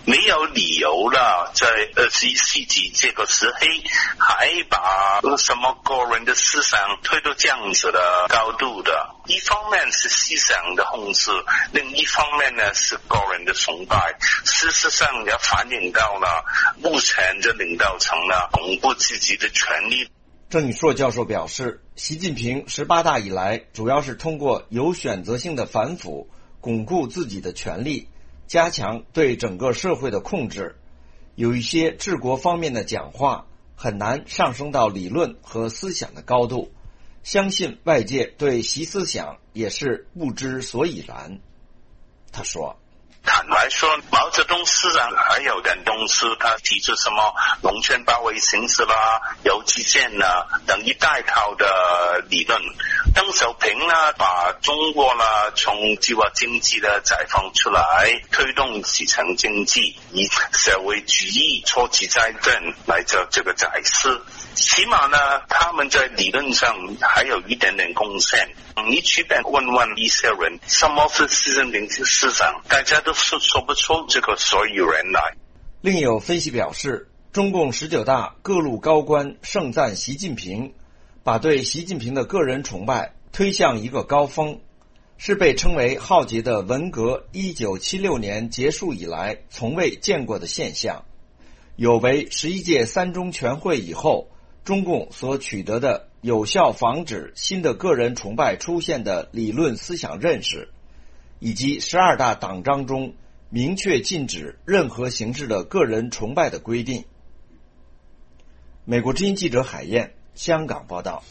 没有理由了，在二十一世纪这个时期还把什么个人的思想推到这样子的高度的。一方面是思想的控制，另一方面呢是个人的崇拜，事实上也反映到了目前的领导层呢巩固自己的权利。 郑宇硕教授表示，习近平十八大以来主要是通过有选择性的反腐巩固自己的权力，加强对整个社会的控制。有一些治国方面的讲话很难上升到理论和思想的高度，相信外界对习思想也是不知所以然。他说， 坦白说，毛泽东思想还有点东西，他提出什么农村包围形势啦、游击战啦等一大套的理论。邓小平呢，把中国呢从计划经济的解放出来，推动市场经济，以社会主义初级阶段来做这个解释。起码呢，他们在理论上还有一点点贡献。你随便问问一些人，什么是习近平思想，大家都说说不出这个所以然来。 另有分析表示，中共十九大各路高官盛赞习近平，把对习近平的个人崇拜推向一个高峰，是被称为浩劫的文革一九七六年结束以来从未见过的现象，有违十一届三中全会以后中共所取得的有效防止新的个人崇拜出现的理论思想认识，以及十二大党章中明确禁止任何形式的个人崇拜的规定。美国之音记者海燕，香港报道。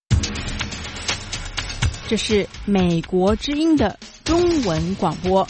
这是美国之音的中文广播。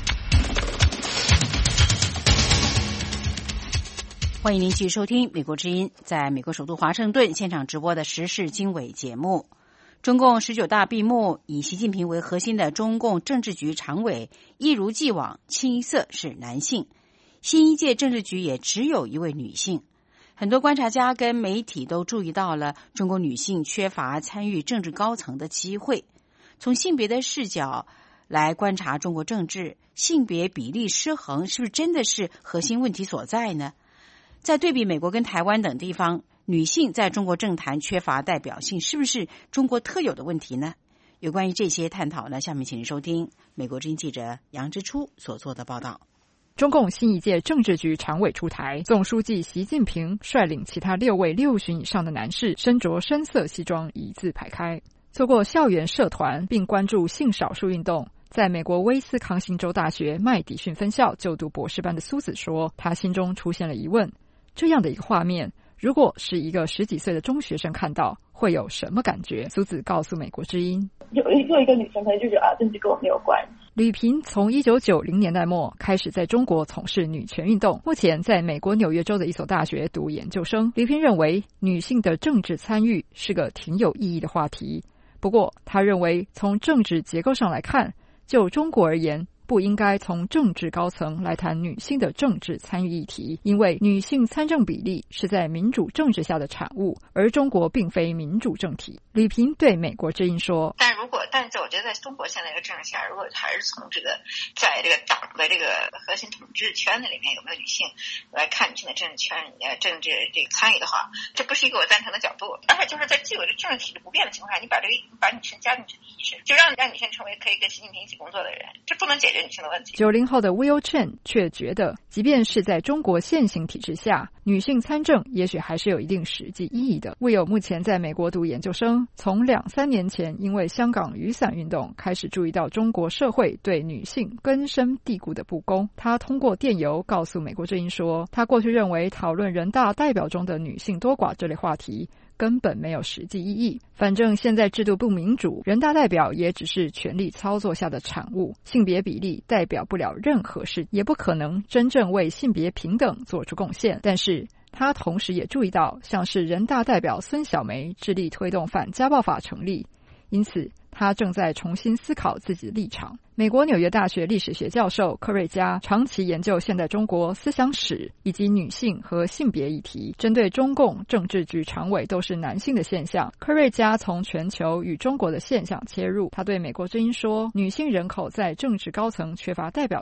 欢迎您继续收听美国之音在美国首都华盛顿现场直播的时事经纬节目。中共十九大闭幕，以习近平为核心的中共政治局常委一如既往清一色是男性，新一届政治局也只有一位女性。很多观察家跟媒体都注意到了中国女性缺乏参与政治高层的机会。从性别的视角来观察中国政治，性别比例失衡是不是真的是核心问题所在呢？在对比美国跟台湾等地方，女性在中国政坛缺乏代表性，是不是中国特有的问题呢？有关于这些探讨呢，下面请您收听美国之音记者杨之初所做的报道。 中共新一届政治局常委出台，总书记习近平率领其他六位六旬以上的男士，身着深色西装一字排开。做过校园社团并关注性少数运动，在美国威斯康星州大学麦迪逊分校就读博士班的苏子说，他心中出现了疑问，这样的一个画面，如果是一个十几岁的中学生看到，会有什么感觉？苏子告诉美国之音， 有一个一个女生可能就觉得啊，政治跟我没有关系。 吕萍从一九九零年代末开始在中国从事女权运动，目前在美国纽约州的一所大学读研究生。吕萍认为女性的政治参与是个挺有意义的话题，不过他认为从政治结构上来看，就中国而言，不应该从政治高层来谈女性的政治参与议题，因为女性参政比例是在民主政治下的产物，而中国并非民主政体。吕萍对美国之音说， 但如果但是我觉得在中国现在这个政治下，如果还是从这个在这个党的这个核心统治圈子里面有没有女性来看女性的政治圈呃政治这个参与的话，这不是一个我赞成的角度。而且就是在既有的政治体制不变的情况下，你把这个把女性加进去的意识，就让让女性成为可以跟习近平一起工作的人，这不能解决女性的问题。 九零后的 Will Chen 却觉得，即便是在中国现行体制下，女性参政也许还是有一定实际意义的。Will 目前在美国读研究生，从两三年前因为香港雨伞运动开始注意到中国社会对女性根深蒂固的不公。他通过电邮告诉美国之音说，他过去认为讨论人大代表中的女性多寡这类话题根本没有实际意义，反正现在制度不民主，人大代表也只是权力操作下的产物，性别比例代表不了任何事，也不可能真正为性别平等做出贡献。但是他同时也注意到，像是人大代表孙小梅致力推动反家暴法成立，因此他正在重新思考自己的立场。美国纽约大学历史学教授柯瑞嘉长期研究现代中国思想史以及女性和性别议题，针对中共政治局常委都是男性的现象，柯瑞嘉从全球与中国的现象切入。他对美国之音说，女性人口在政治高层缺乏代表性，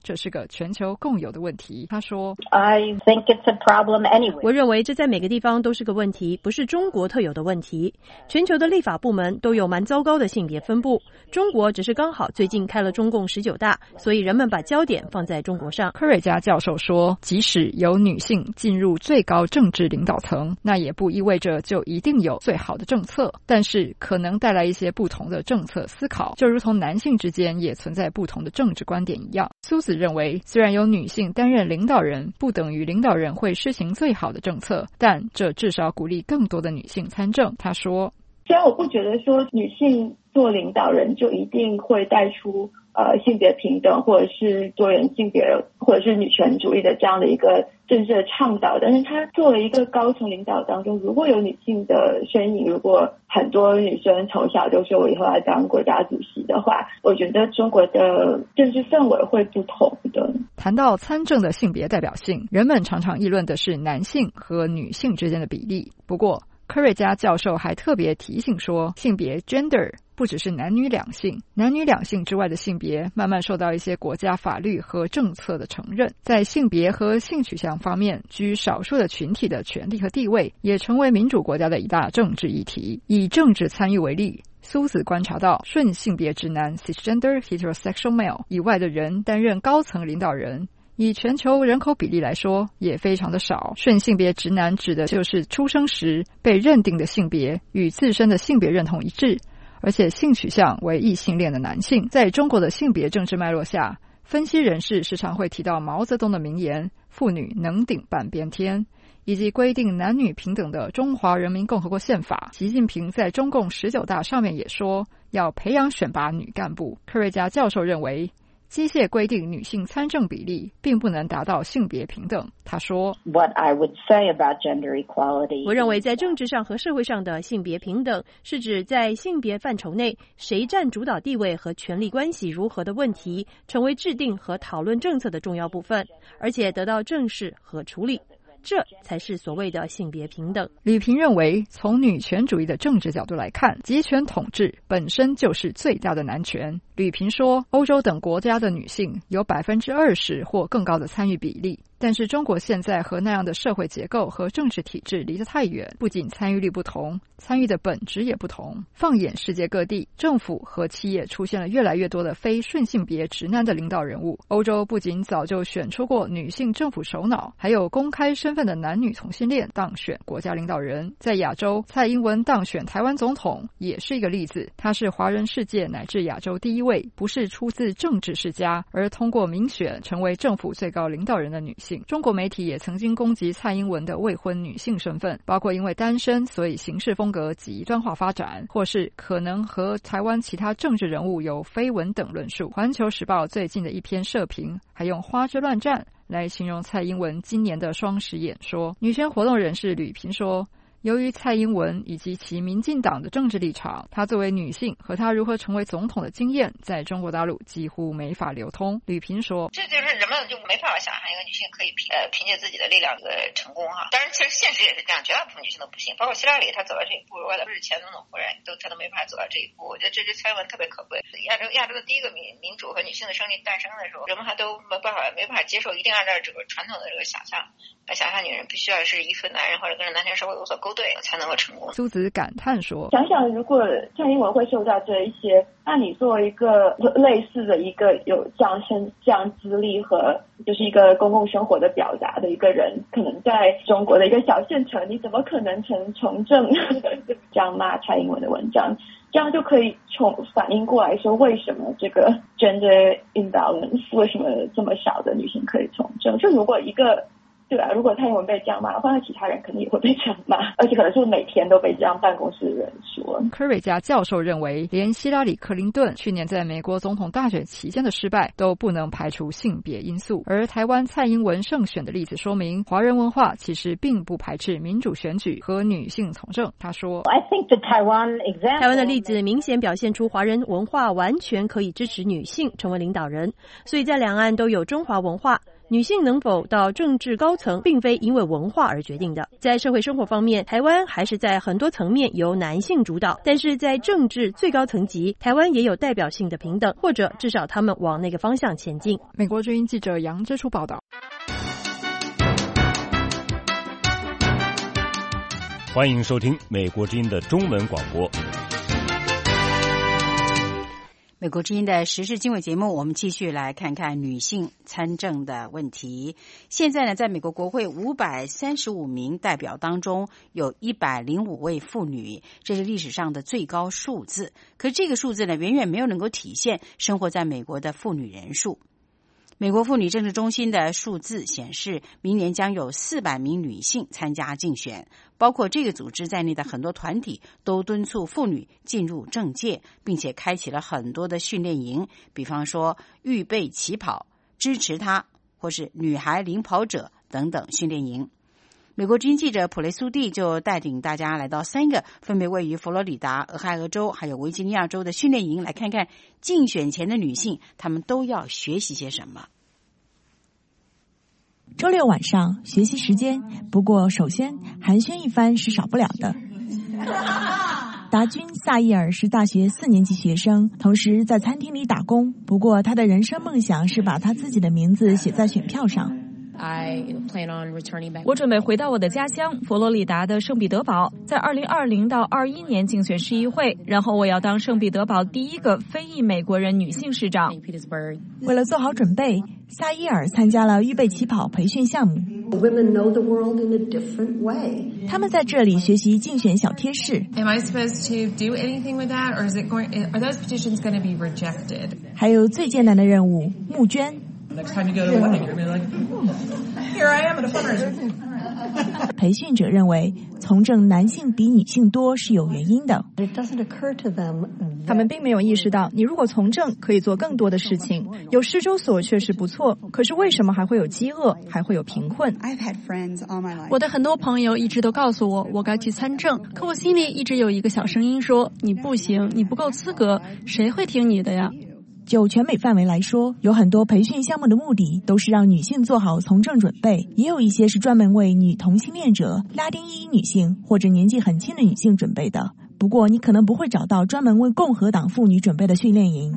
这是个全球共有的问题。他说 I think it's a problem anyway. 我认为这在每个地方都是个问题，不是中国特有的问题。全球的立法部门都有蛮糟糕的性别分布，中国只是刚好最近开了中共十九大，所以人们把焦点放在中国上。 科瑞加教授说，即使有女性进入最高政治领导层，那也不意味着就一定有最好的政策，但是可能带来一些不同的政策思考，就如同男性之间也存在不同的政治观点一样。苏子认为，虽然有女性担任领导人，不等于领导人会施行最好的政策，但这至少鼓励更多的女性参政。他说， 虽然我不觉得说女性做领导人就一定会带出呃性别平等或者是多元性别或者是女权主义的这样的一个政治的倡导，但是他作为一个高层领导当中，如果有女性的身影，如果很多女生从小就说我以后要当国家主席的话，我觉得中国的政治氛围会不同的。 谈到参政的性别代表性，人们常常议论的是男性和女性之间的比例，不过科瑞加教授还特别提醒说，性别 gender 不只是男女两性，男女两性之外的性别慢慢受到一些国家法律和政策的承认。在性别和性取向方面，居少数的群体的权利和地位也成为民主国家的一大政治议题。以政治参与为例，苏子观察到，顺性别直男 cisgender heterosexual male 以外的人担任高层领导人，以全球人口比例来说也非常的少。顺性别直男指的就是出生时被认定的性别与自身的性别认同一致，而且性取向为异性恋的男性。在中国的性别政治脉络下，分析人士时常会提到毛泽东的名言，妇女能顶半边天，以及规定男女平等的中华人民共和国宪法。习近平在中共十九大上面也说要培养选拔女干部。科瑞加教授认为，机械规定女性参政比例并不能达到性别平等。他说 What I would say about gender equality. 我认为在政治上和社会上的性别平等，是指在性别范畴内谁占主导地位和权力关系如何的问题，成为制定和讨论政策的重要部分，而且得到正视和处理。这才是所谓的性别平等。 吕平认为，从女权主义的政治角度来看，集权统治本身就是最大的男权。吕平说，欧洲等国家的女性有百分之二十或更高的参与比例，但是中国现在和那样的社会结构和政治体制离得太远，不仅参与率不同，参与的本质也不同。放眼世界各地，政府和企业出现了越来越多的非顺性别直男的领导人物。欧洲不仅早就选出过女性政府首脑，还有公开身份的男女同性恋当选国家领导人。在亚洲，蔡英文当选台湾总统也是一个例子，她是华人世界乃至亚洲第一位不是出自政治世家而通过民选成为政府最高领导人的女性。中国媒体也曾经攻击蔡英文的未婚女性身份，包括因为单身所以行事风格极端化发展，或是可能和台湾其他政治人物有绯闻等论述。环球时报最近的一篇社评还用花枝乱颤来形容蔡英文今年的双十演说。女权活动人士吕平说，由于蔡英文以及其民进党的政治立场，她作为女性和她如何成为总统的经验在中国大陆几乎没法流通。吕平说， 这就是人们就没办法想象一个女性可以凭呃凭借自己的力量这个成功哈。当然其实现实也是这样，绝大部分女性都不行，包括希拉里她走到这一步，如果她不是前总统夫人，都她都没办法走到这一步。我觉得这支蔡英文特别可贵。亚洲亚洲的第一个民民主和女性的胜利诞生的时候，人们还都没办法没办法接受，一定按照这个传统的这个想象来想象女人必须要是依附男人或者跟着男权社会有所勾兑才能够成功。 苏子感叹说， 想想如果蔡英文会受到这一些，那你作为一个类似的一个有这样身这样资历和就是一个公共生活的表达的一个人，可能在中国的一个小县城，你怎么可能成从政？这样骂蔡英文的文章，这样就可以从反映过来说，为什么这个 gender imbalance， 为什么这么少的女性可以从政？就如果一个对啊，如果蔡英文被这样骂的话，那其他人可能也会被这样骂，而且可能是每天都被这样办公室的人说。 科瑞加教授认为，连希拉里·克林顿去年在美国总统大选期间的失败都不能排除性别因素，而台湾蔡英文胜选的例子说明，华人文化其实并不排斥民主选举和女性从政。他说 I think the Taiwan example... 台湾的例子明显表现出华人文化完全可以支持女性成为领导人，所以在两岸都有中华文化， 女性能否到政治高层，并非因为文化而决定的。在社会生活方面，台湾还是在很多层面由男性主导，但是在政治最高层级，台湾也有代表性的平等，或者至少他们往那个方向前进。 美国之音记者杨之初报道。 欢迎收听美国之音的中文广播。 美国之音的时事经纬节目，我们继续来看看女性参政的问题。现在呢，在美国国会五百三十五名代表当中，有一百零五位妇女，这是历史上的最高数字。可是这个数字呢，远远没有能够体现生活在美国的妇女人数。美国妇女政治中心的数字显示，明年将有四百名女性参加竞选，包括这个组织在内的很多团体都敦促妇女进入政界，并且开启了很多的训练营，比方说预备起跑、支持她或是女孩领跑者等等训练营。美国之音记者普雷苏蒂就带领大家来到三个分别位于佛罗里达、俄亥俄州还有维吉尼亚州的训练营，来看看竞选前的女性她们都要学习些什么。 周六晚上学习时间，不过首先寒暄一番是少不了的。达君·萨伊尔是大学四年级学生，同时在餐厅里打工，不过他的人生梦想是把他自己的名字写在选票上。 我准备回到我的家乡佛罗里达的圣彼得堡，在二零二零到二一年竞选市议会，然后我要当圣彼得堡第一个非裔美国人女性市长。 为了做好准备，萨伊尔参加了预备起跑培训项目。他们在这里学习竞选小贴士。还有最艰难的任务——募捐。 Next time you go to a wedding, you're going to be like, here I am at a fundraiser. 培训者认为，从政男性比女性多是有原因的。 他们并没有意识到，你如果从政，可以做更多的事情。有市州所确实不错，可是为什么还会有饥饿，还会有贫困？ 我的很多朋友一直都告诉我，我该去参政，可我心里一直有一个小声音说，你不行，你不够资格，谁会听你的呀？ 就全美范围来说，有很多培训项目的目的都是让女性做好从政准备，也有一些是专门为女同性恋者、拉丁裔女性或者年纪很轻的女性准备的。不过你可能不会找到专门为共和党妇女准备的训练营。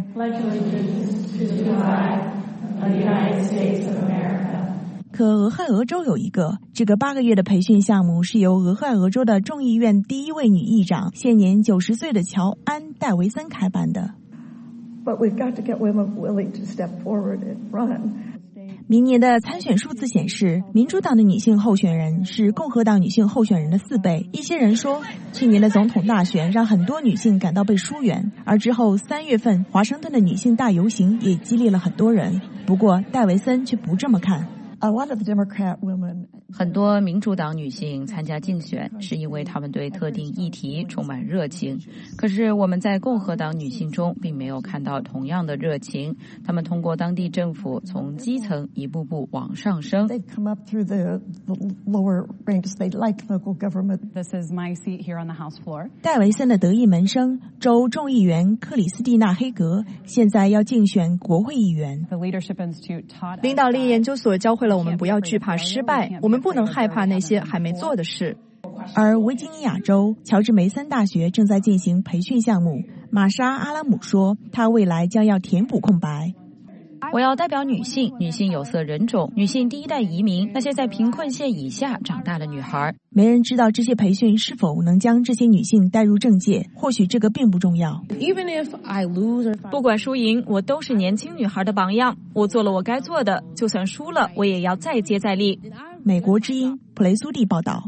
可俄亥俄州有一个，这个八个月的培训项目是由俄亥俄州的众议院第一位女议长，现年九十岁的乔安·戴维森开办的。 But we've got to get women willing to step forward and run. 明年的参选数字显示，民主党的女性候选人是共和党女性候选人的四倍。一些人说，去年的总统大选让很多女性感到被疏远，而之后三月份华盛顿的女性大游行也激励了很多人。不过戴维森却不这么看。 A lot of Democrat women 很多民主党女性参加竞选，是因为她们对特定议题充满热情。可是我们在共和党女性中并没有看到同样的热情。她们通过当地政府从基层一步步往上升。 They come up through the, the lower ranks. They like local government. This is my seat here on the House floor. 戴维森的得意门生州众议员克里斯蒂娜·黑格现在要竞选国会议员。 The Leadership Institute taught 领导力研究所教会了我们不要惧怕失败，我们不能害怕那些还没做的事。 而维吉尼亚州乔治梅森大学正在进行培训项目。玛莎·阿拉姆说，她未来将要填补空白。 我要代表女性、女性有色人种、女性第一代移民，那些在贫困线以下长大的女孩。 没人知道这些培训是否能将这些女性带入政界，或许这个并不重要。 Even if I lose or 不管输赢，我都是年轻女孩的榜样。我做了我该做的，就算输了，我也要再接再厉。 美国之音普雷苏蒂报道。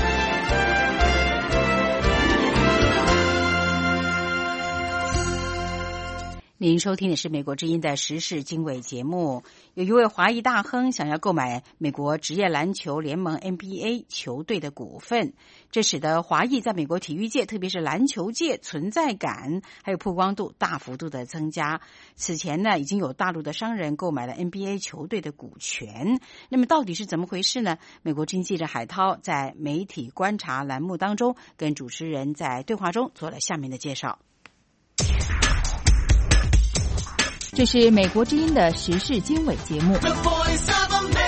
您收听的是美国之音的时事经纬节目。有一位华裔大亨想要购买美国职业篮球联盟 N B A 球队的股份，这使得华裔在美国体育界，特别是篮球界存在感还有曝光度大幅度的增加。此前呢，已经有大陆的商人购买了 N B A 球队的股权。那么到底是怎么回事呢？美国之音记者海涛在媒体观察栏目当中跟主持人在对话中做了下面的介绍。 这是美国之音的时事经纬节目。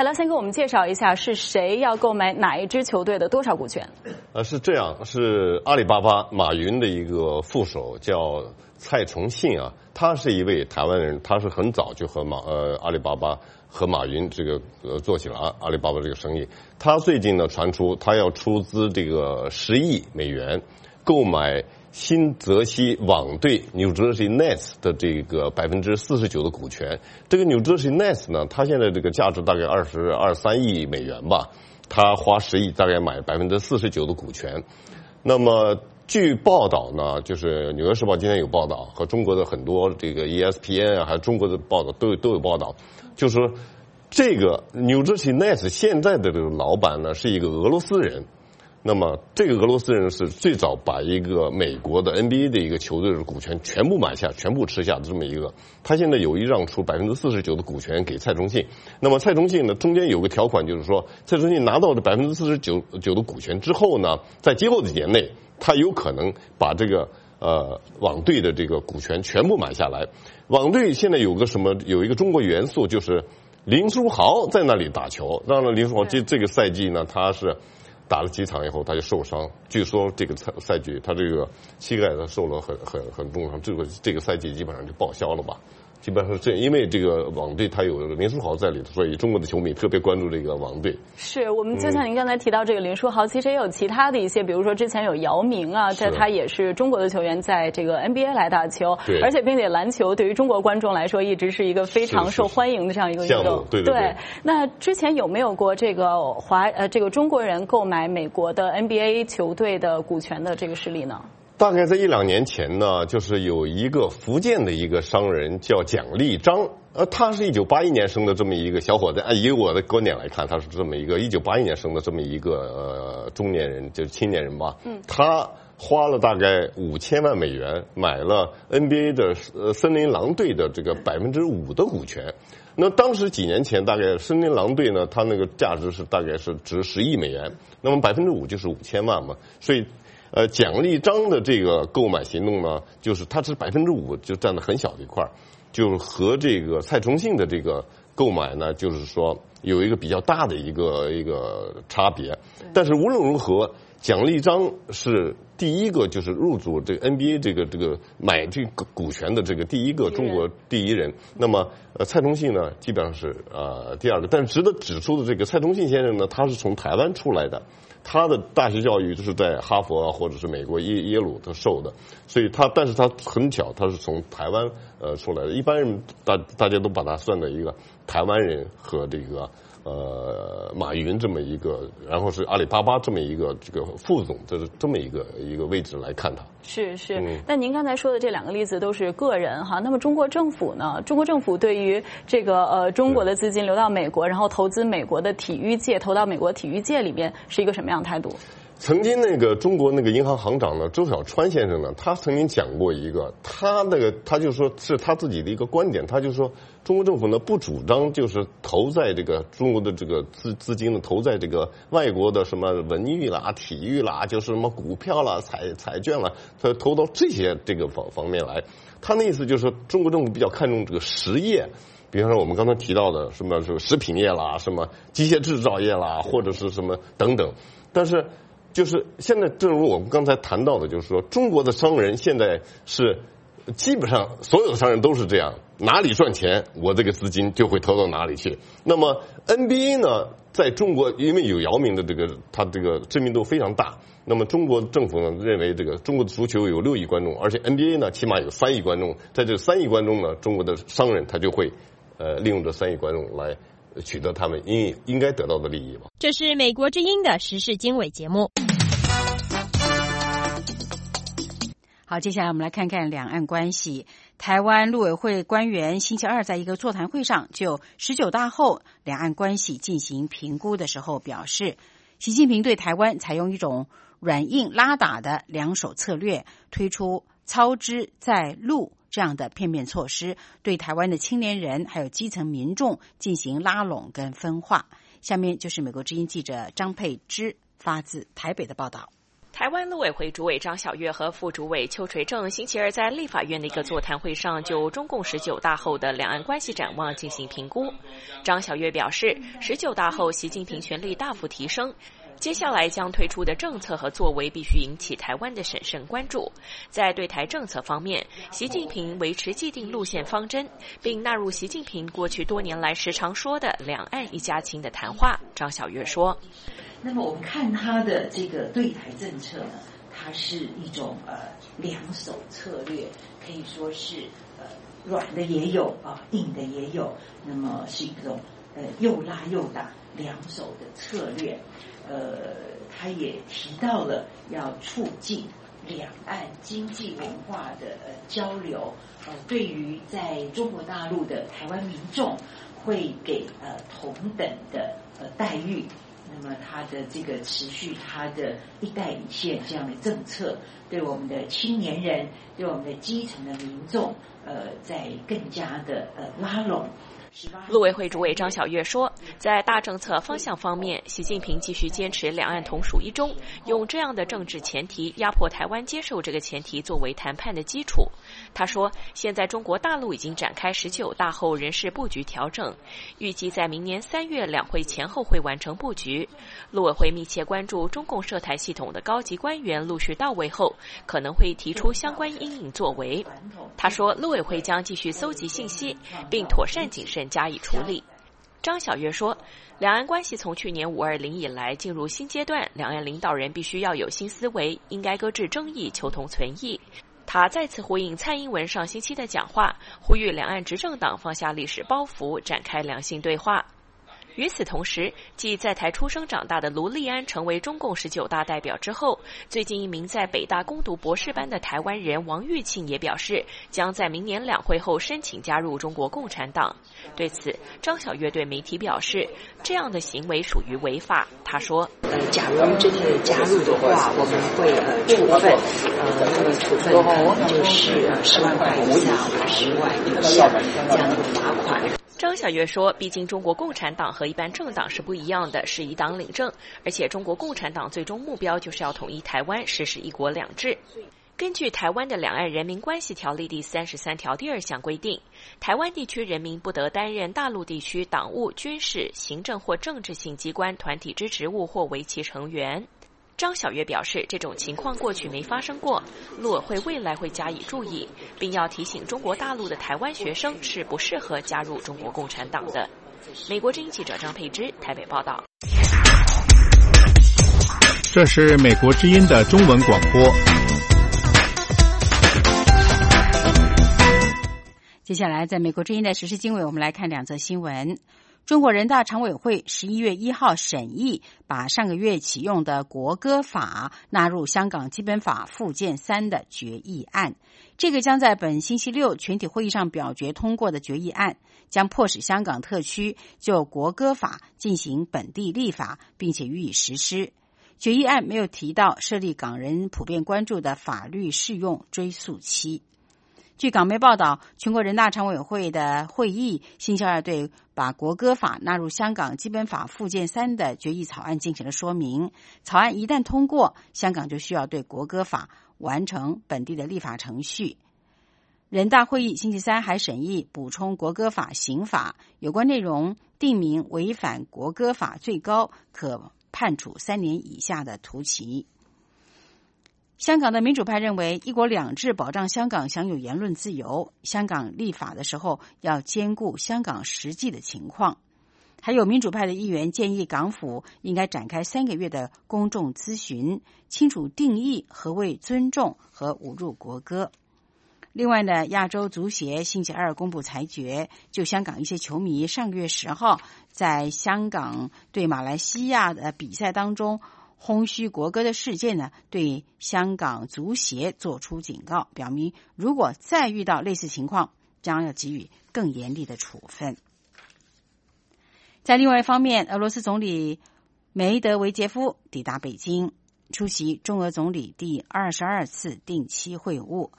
海涛先给我们介绍一下是谁要购买哪一支球队的多少股权？ 呃，是这样，是阿里巴巴马云的一个副手叫蔡崇信啊，他是一位台湾人，他是很早就和马呃阿里巴巴和马云这个呃做起了阿阿里巴巴这个生意。他最近呢传出他要出资这个十亿美元购买新泽西网队 New Jersey Nets 的这个百分之四十九的股权。这个 New Jersey Nets 呢，它现在这个价值大概二十二三亿美元吧，他花十亿大概买百分之四十九的股权。那么据报道呢，就是《纽约时报》今天有报道，和中国的很多这个 E S P N 啊，还有中国的报道都有都有报道，就是说这个 New Jersey Nets 现在的这个老板呢是一个俄罗斯人。那么这个俄罗斯人是最早把一个美国的 N B A 的一个球队的股权全部买下、全部吃下的这么一个，他现在有意让出百分之四十九的股权给蔡崇信。那么蔡崇信呢，中间有个条款，就是说蔡崇信拿到这百分之四十九九的股权之后呢，在今后的几年内，他有可能把这个呃网队的这个股权全部买下来。网队现在有个什么，有一个中国元素，就是林书豪在那里打球。当然，林书豪这这个赛季呢，他是打了几场以后他就受伤，据说这个赛赛季他这个膝盖他受了很很很重伤，这个这个赛季基本上就报销了吧。基本上是这，因为这个网队它有林书豪在里头，所以中国的球迷特别关注这个网队。 是我们就像您刚才提到这个林书豪，嗯、其实也有其他的一些，比如说之前有姚明啊，这他也是中国的球员，在这个 N B A 来打球，而且并且篮球对于中国观众来说一直是一个非常受欢迎的这样一个运动。 对对 对, 对。 那之前有没有过这个华呃这个中国人购买美国的 N B A 球队的股权的这个事例呢？ 大概在一两年前呢，就是有一个福建的一个商人叫蒋立章，呃，他是一九八一年生的这么一个小伙子，按以我的观点来看，他是这么一个一九八一年生的这么一个呃中年人，就是青年人吧。嗯，他花了大概五千万美元买了 N B A 的呃森林狼队的这个百分之五的股权。那当时几年前，大概森林狼队呢，它那个价值是大概是值十亿美元，那么百分之五就是五千万嘛，所以。呃，蒋立章的这个购买行动呢，就是它是百分之五，就占的很小的一块，就是和这个蔡崇信的这个购买呢，就是说有一个比较大的一个一个差别。但是无论如何，蒋立章是第一个就是入主这个 N B A 这个这个买这个股权的这个第一个中国第一人。那么呃，蔡崇信呢，基本上是呃第二个。但是值得指出的，这个蔡崇信先生呢，他是从台湾出来的。他的大学教育就是在哈佛啊，或者是美国耶耶鲁他受的，所以他，但是他很巧，他是从台湾呃出来的。一般人大大家都把他算在一个台湾人和这个呃马云这么一个，然后是阿里巴巴这么一个这个副总，这是这么一个一个位置来看他。 是是，但您刚才说的这两个例子都是个人哈，那么中国政府呢？中国政府对于这个呃中国的资金流到美国，然后投资美国的体育界，投到美国体育界里面，是一个什么样的态度？ 曾经那个中国那个银行行长呢，周小川先生呢，他曾经讲过一个，他那个他就说是他自己的一个观点，他就说中国政府呢不主张就是投在这个中国的这个资资金呢投在这个外国的什么文娱啦、体育啦，就是什么股票啦、彩彩券啦，他投到这些这个方方面来。他那意思就是中国政府比较看重这个实业。比方说我们刚才提到的什么什么食品业啦，什么机械制造业啦，或者是什么等等，但是就是现在正如我们刚才谈到的，就是说中国的商人现在是基本上所有的商人都是这样，哪里赚钱我这个资金就会投到哪里去。那么 N B A 呢，在中国因为有姚明的这个他这个知名度非常大，那么中国政府呢认为这个中国的足球有六亿观众，而且 N B A 呢起码有三亿观众，在这三亿观众呢，中国的商人他就会呃利用这三亿观众来取得他们应应该得到的利益吧。 这是美国之音的时事经纬节目。 好，接下来我们来看看两岸关系。台湾陆委会官员星期二在一个座谈会上就十九大后两岸关系进行评估的时候表示，习近平对台湾采用一种软硬拉打的两手策略，推出操之在陆这样的片面措施，对台湾的青年人还有基层民众进行拉拢跟分化。下面就是美国之音记者张佩芝发自台北的报道。 台湾陆委会主委张晓月和副主委邱垂正星期二在立法院的一个座谈会上，就中共十九大后的两岸关系展望进行评估。张晓月表示，十九大后习近平权力大幅提升，接下来将推出的政策和作为必须引起台湾的审慎关注。在对台政策方面，习近平维持既定路线方针，并纳入习近平过去多年来时常说的两岸一家亲的谈话。张晓月说， 那么我们看他的这个对台政策呢，它是一种呃两手策略，可以说是呃软的也有啊、呃，硬的也有，那么是一种呃又拉又打两手的策略。呃，他也提到了要促进两岸经济文化的呃交流，呃，对于在中国大陆的台湾民众会给呃同等的呃待遇。那么他的这个持续他的一带一线这样的政策，对我们的青年人，对我们的基层的民众，呃，在更加的呃拉拢。 陆委会主委张晓月说，在大政策方向方面，习近平继续坚持两岸同属一中，用这样的政治前提压迫台湾接受这个前提作为谈判的基础。他说，现在中国大陆已经展开十九大后人事布局调整，预计在明年三月两会前后会完成布局。陆委会密切关注中共涉台系统的高级官员陆续到位后，可能会提出相关因应作为。他说，陆委会将继续搜集信息，并妥善谨慎加以处理。张晓月说，两岸关系从去年五二零以来进入新阶段，两岸领导人必须要有新思维，应该搁置争议，求同存异。他再次呼应蔡英文上星期的讲话，呼吁两岸执政党放下历史包袱，展开良性对话。与此同时，继在台出生长大的卢立安成为中共十九大代表之后，最近一名在北大攻读博士班的台湾人王玉庆也表示，将在明年两会后申请加入中国共产党。对此，张晓月对媒体表示，这样的行为属于违法。他说， 呃，假如真的加入的话，我们会呃处分，呃，那么处分可能就是呃十万块以下或十万以下这样的罚款。 张晓月说，毕竟中国共产党和一般政党是不一样的，是以党领政，而且中国共产党最终目标就是要统一台湾，实施一国两制。根据台湾的《两岸人民关系条例》第三十三条第二项规定，台湾地区人民不得担任大陆地区党务、军事、行政或政治性机关、团体之职务或为其成员。张晓月表示，这种情况过去没发生过，陆委会未来会加以注意，并要提醒中国大陆的台湾学生是不适合加入中国共产党的。美国之音记者张佩芝台北报道。 这是美国之音的中文广播。 接下来，在美国之音的时事经纬，我们来看两则新闻。中国人大常委会十一月一号审议，把上个月启用的国歌法纳入香港基本法附件三的决议案。这个将在本星期六全体会议上表决通过的决议案，将迫使香港特区就国歌法进行本地立法，并且予以实施。决议案没有提到设立港人普遍关注的法律适用追溯期。据港媒报道，全国人大常委会的会议星期二对把国歌法纳入香港基本法附件三的决议草案进行了说明。草案一旦通过，香港就需要对国歌法完成本地的立法程序。人大会议星期三还审议补充国歌法刑法，有关内容定明违反国歌法最高可判处三年以下的徒刑。香港的民主派认为，一国两制保障香港享有言论自由，香港立法的时候要兼顾香港实际的情况。还有民主派的议员建议港府应该展开三个月的公众咨询，清楚定义何谓尊重和侮辱国歌。另外呢，亚洲足协星期二公布裁决，就香港一些球迷上个月十号在香港对马来西亚的比赛当中轰嘘国歌的事件呢，对香港足协作出警告，表明如果再遇到类似情况，将要给予更严厉的处分。在另外一方面，俄罗斯总理梅德韦杰夫抵达北京，出席中俄总理第二十二次定期会晤。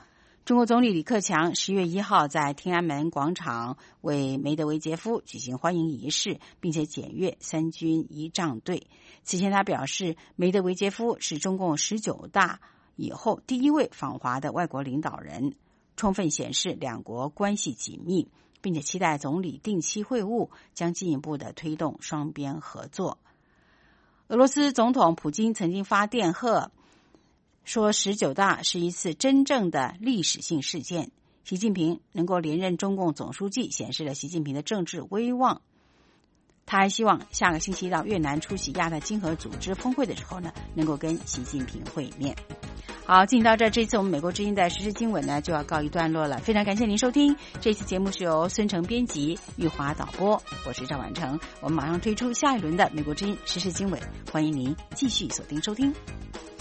中国总理李克强十月一号在天安门广场为梅德韦杰夫举行欢迎仪式，并且检阅三军仪仗队。此前他表示，梅德韦杰夫是中共十九大以后第一位访华的外国领导人，充分显示两国关系紧密，并且期待总理定期会晤将进一步的推动双边合作。俄罗斯总统普京曾经发电贺说，十九大是一次真正的历史性事件。习近平能够连任中共总书记，显示了习近平的政治威望。他还希望下个星期到越南出席亚太经合组织峰会的时候呢，能够跟习近平会面。好，进行到这，这次我们美国之音的时事经纬呢就要告一段落了。非常感谢您收听，这期节目是由孙成编辑，玉华导播，我是赵婉成。我们马上推出下一轮的美国之音时事经纬，欢迎您继续锁定收听。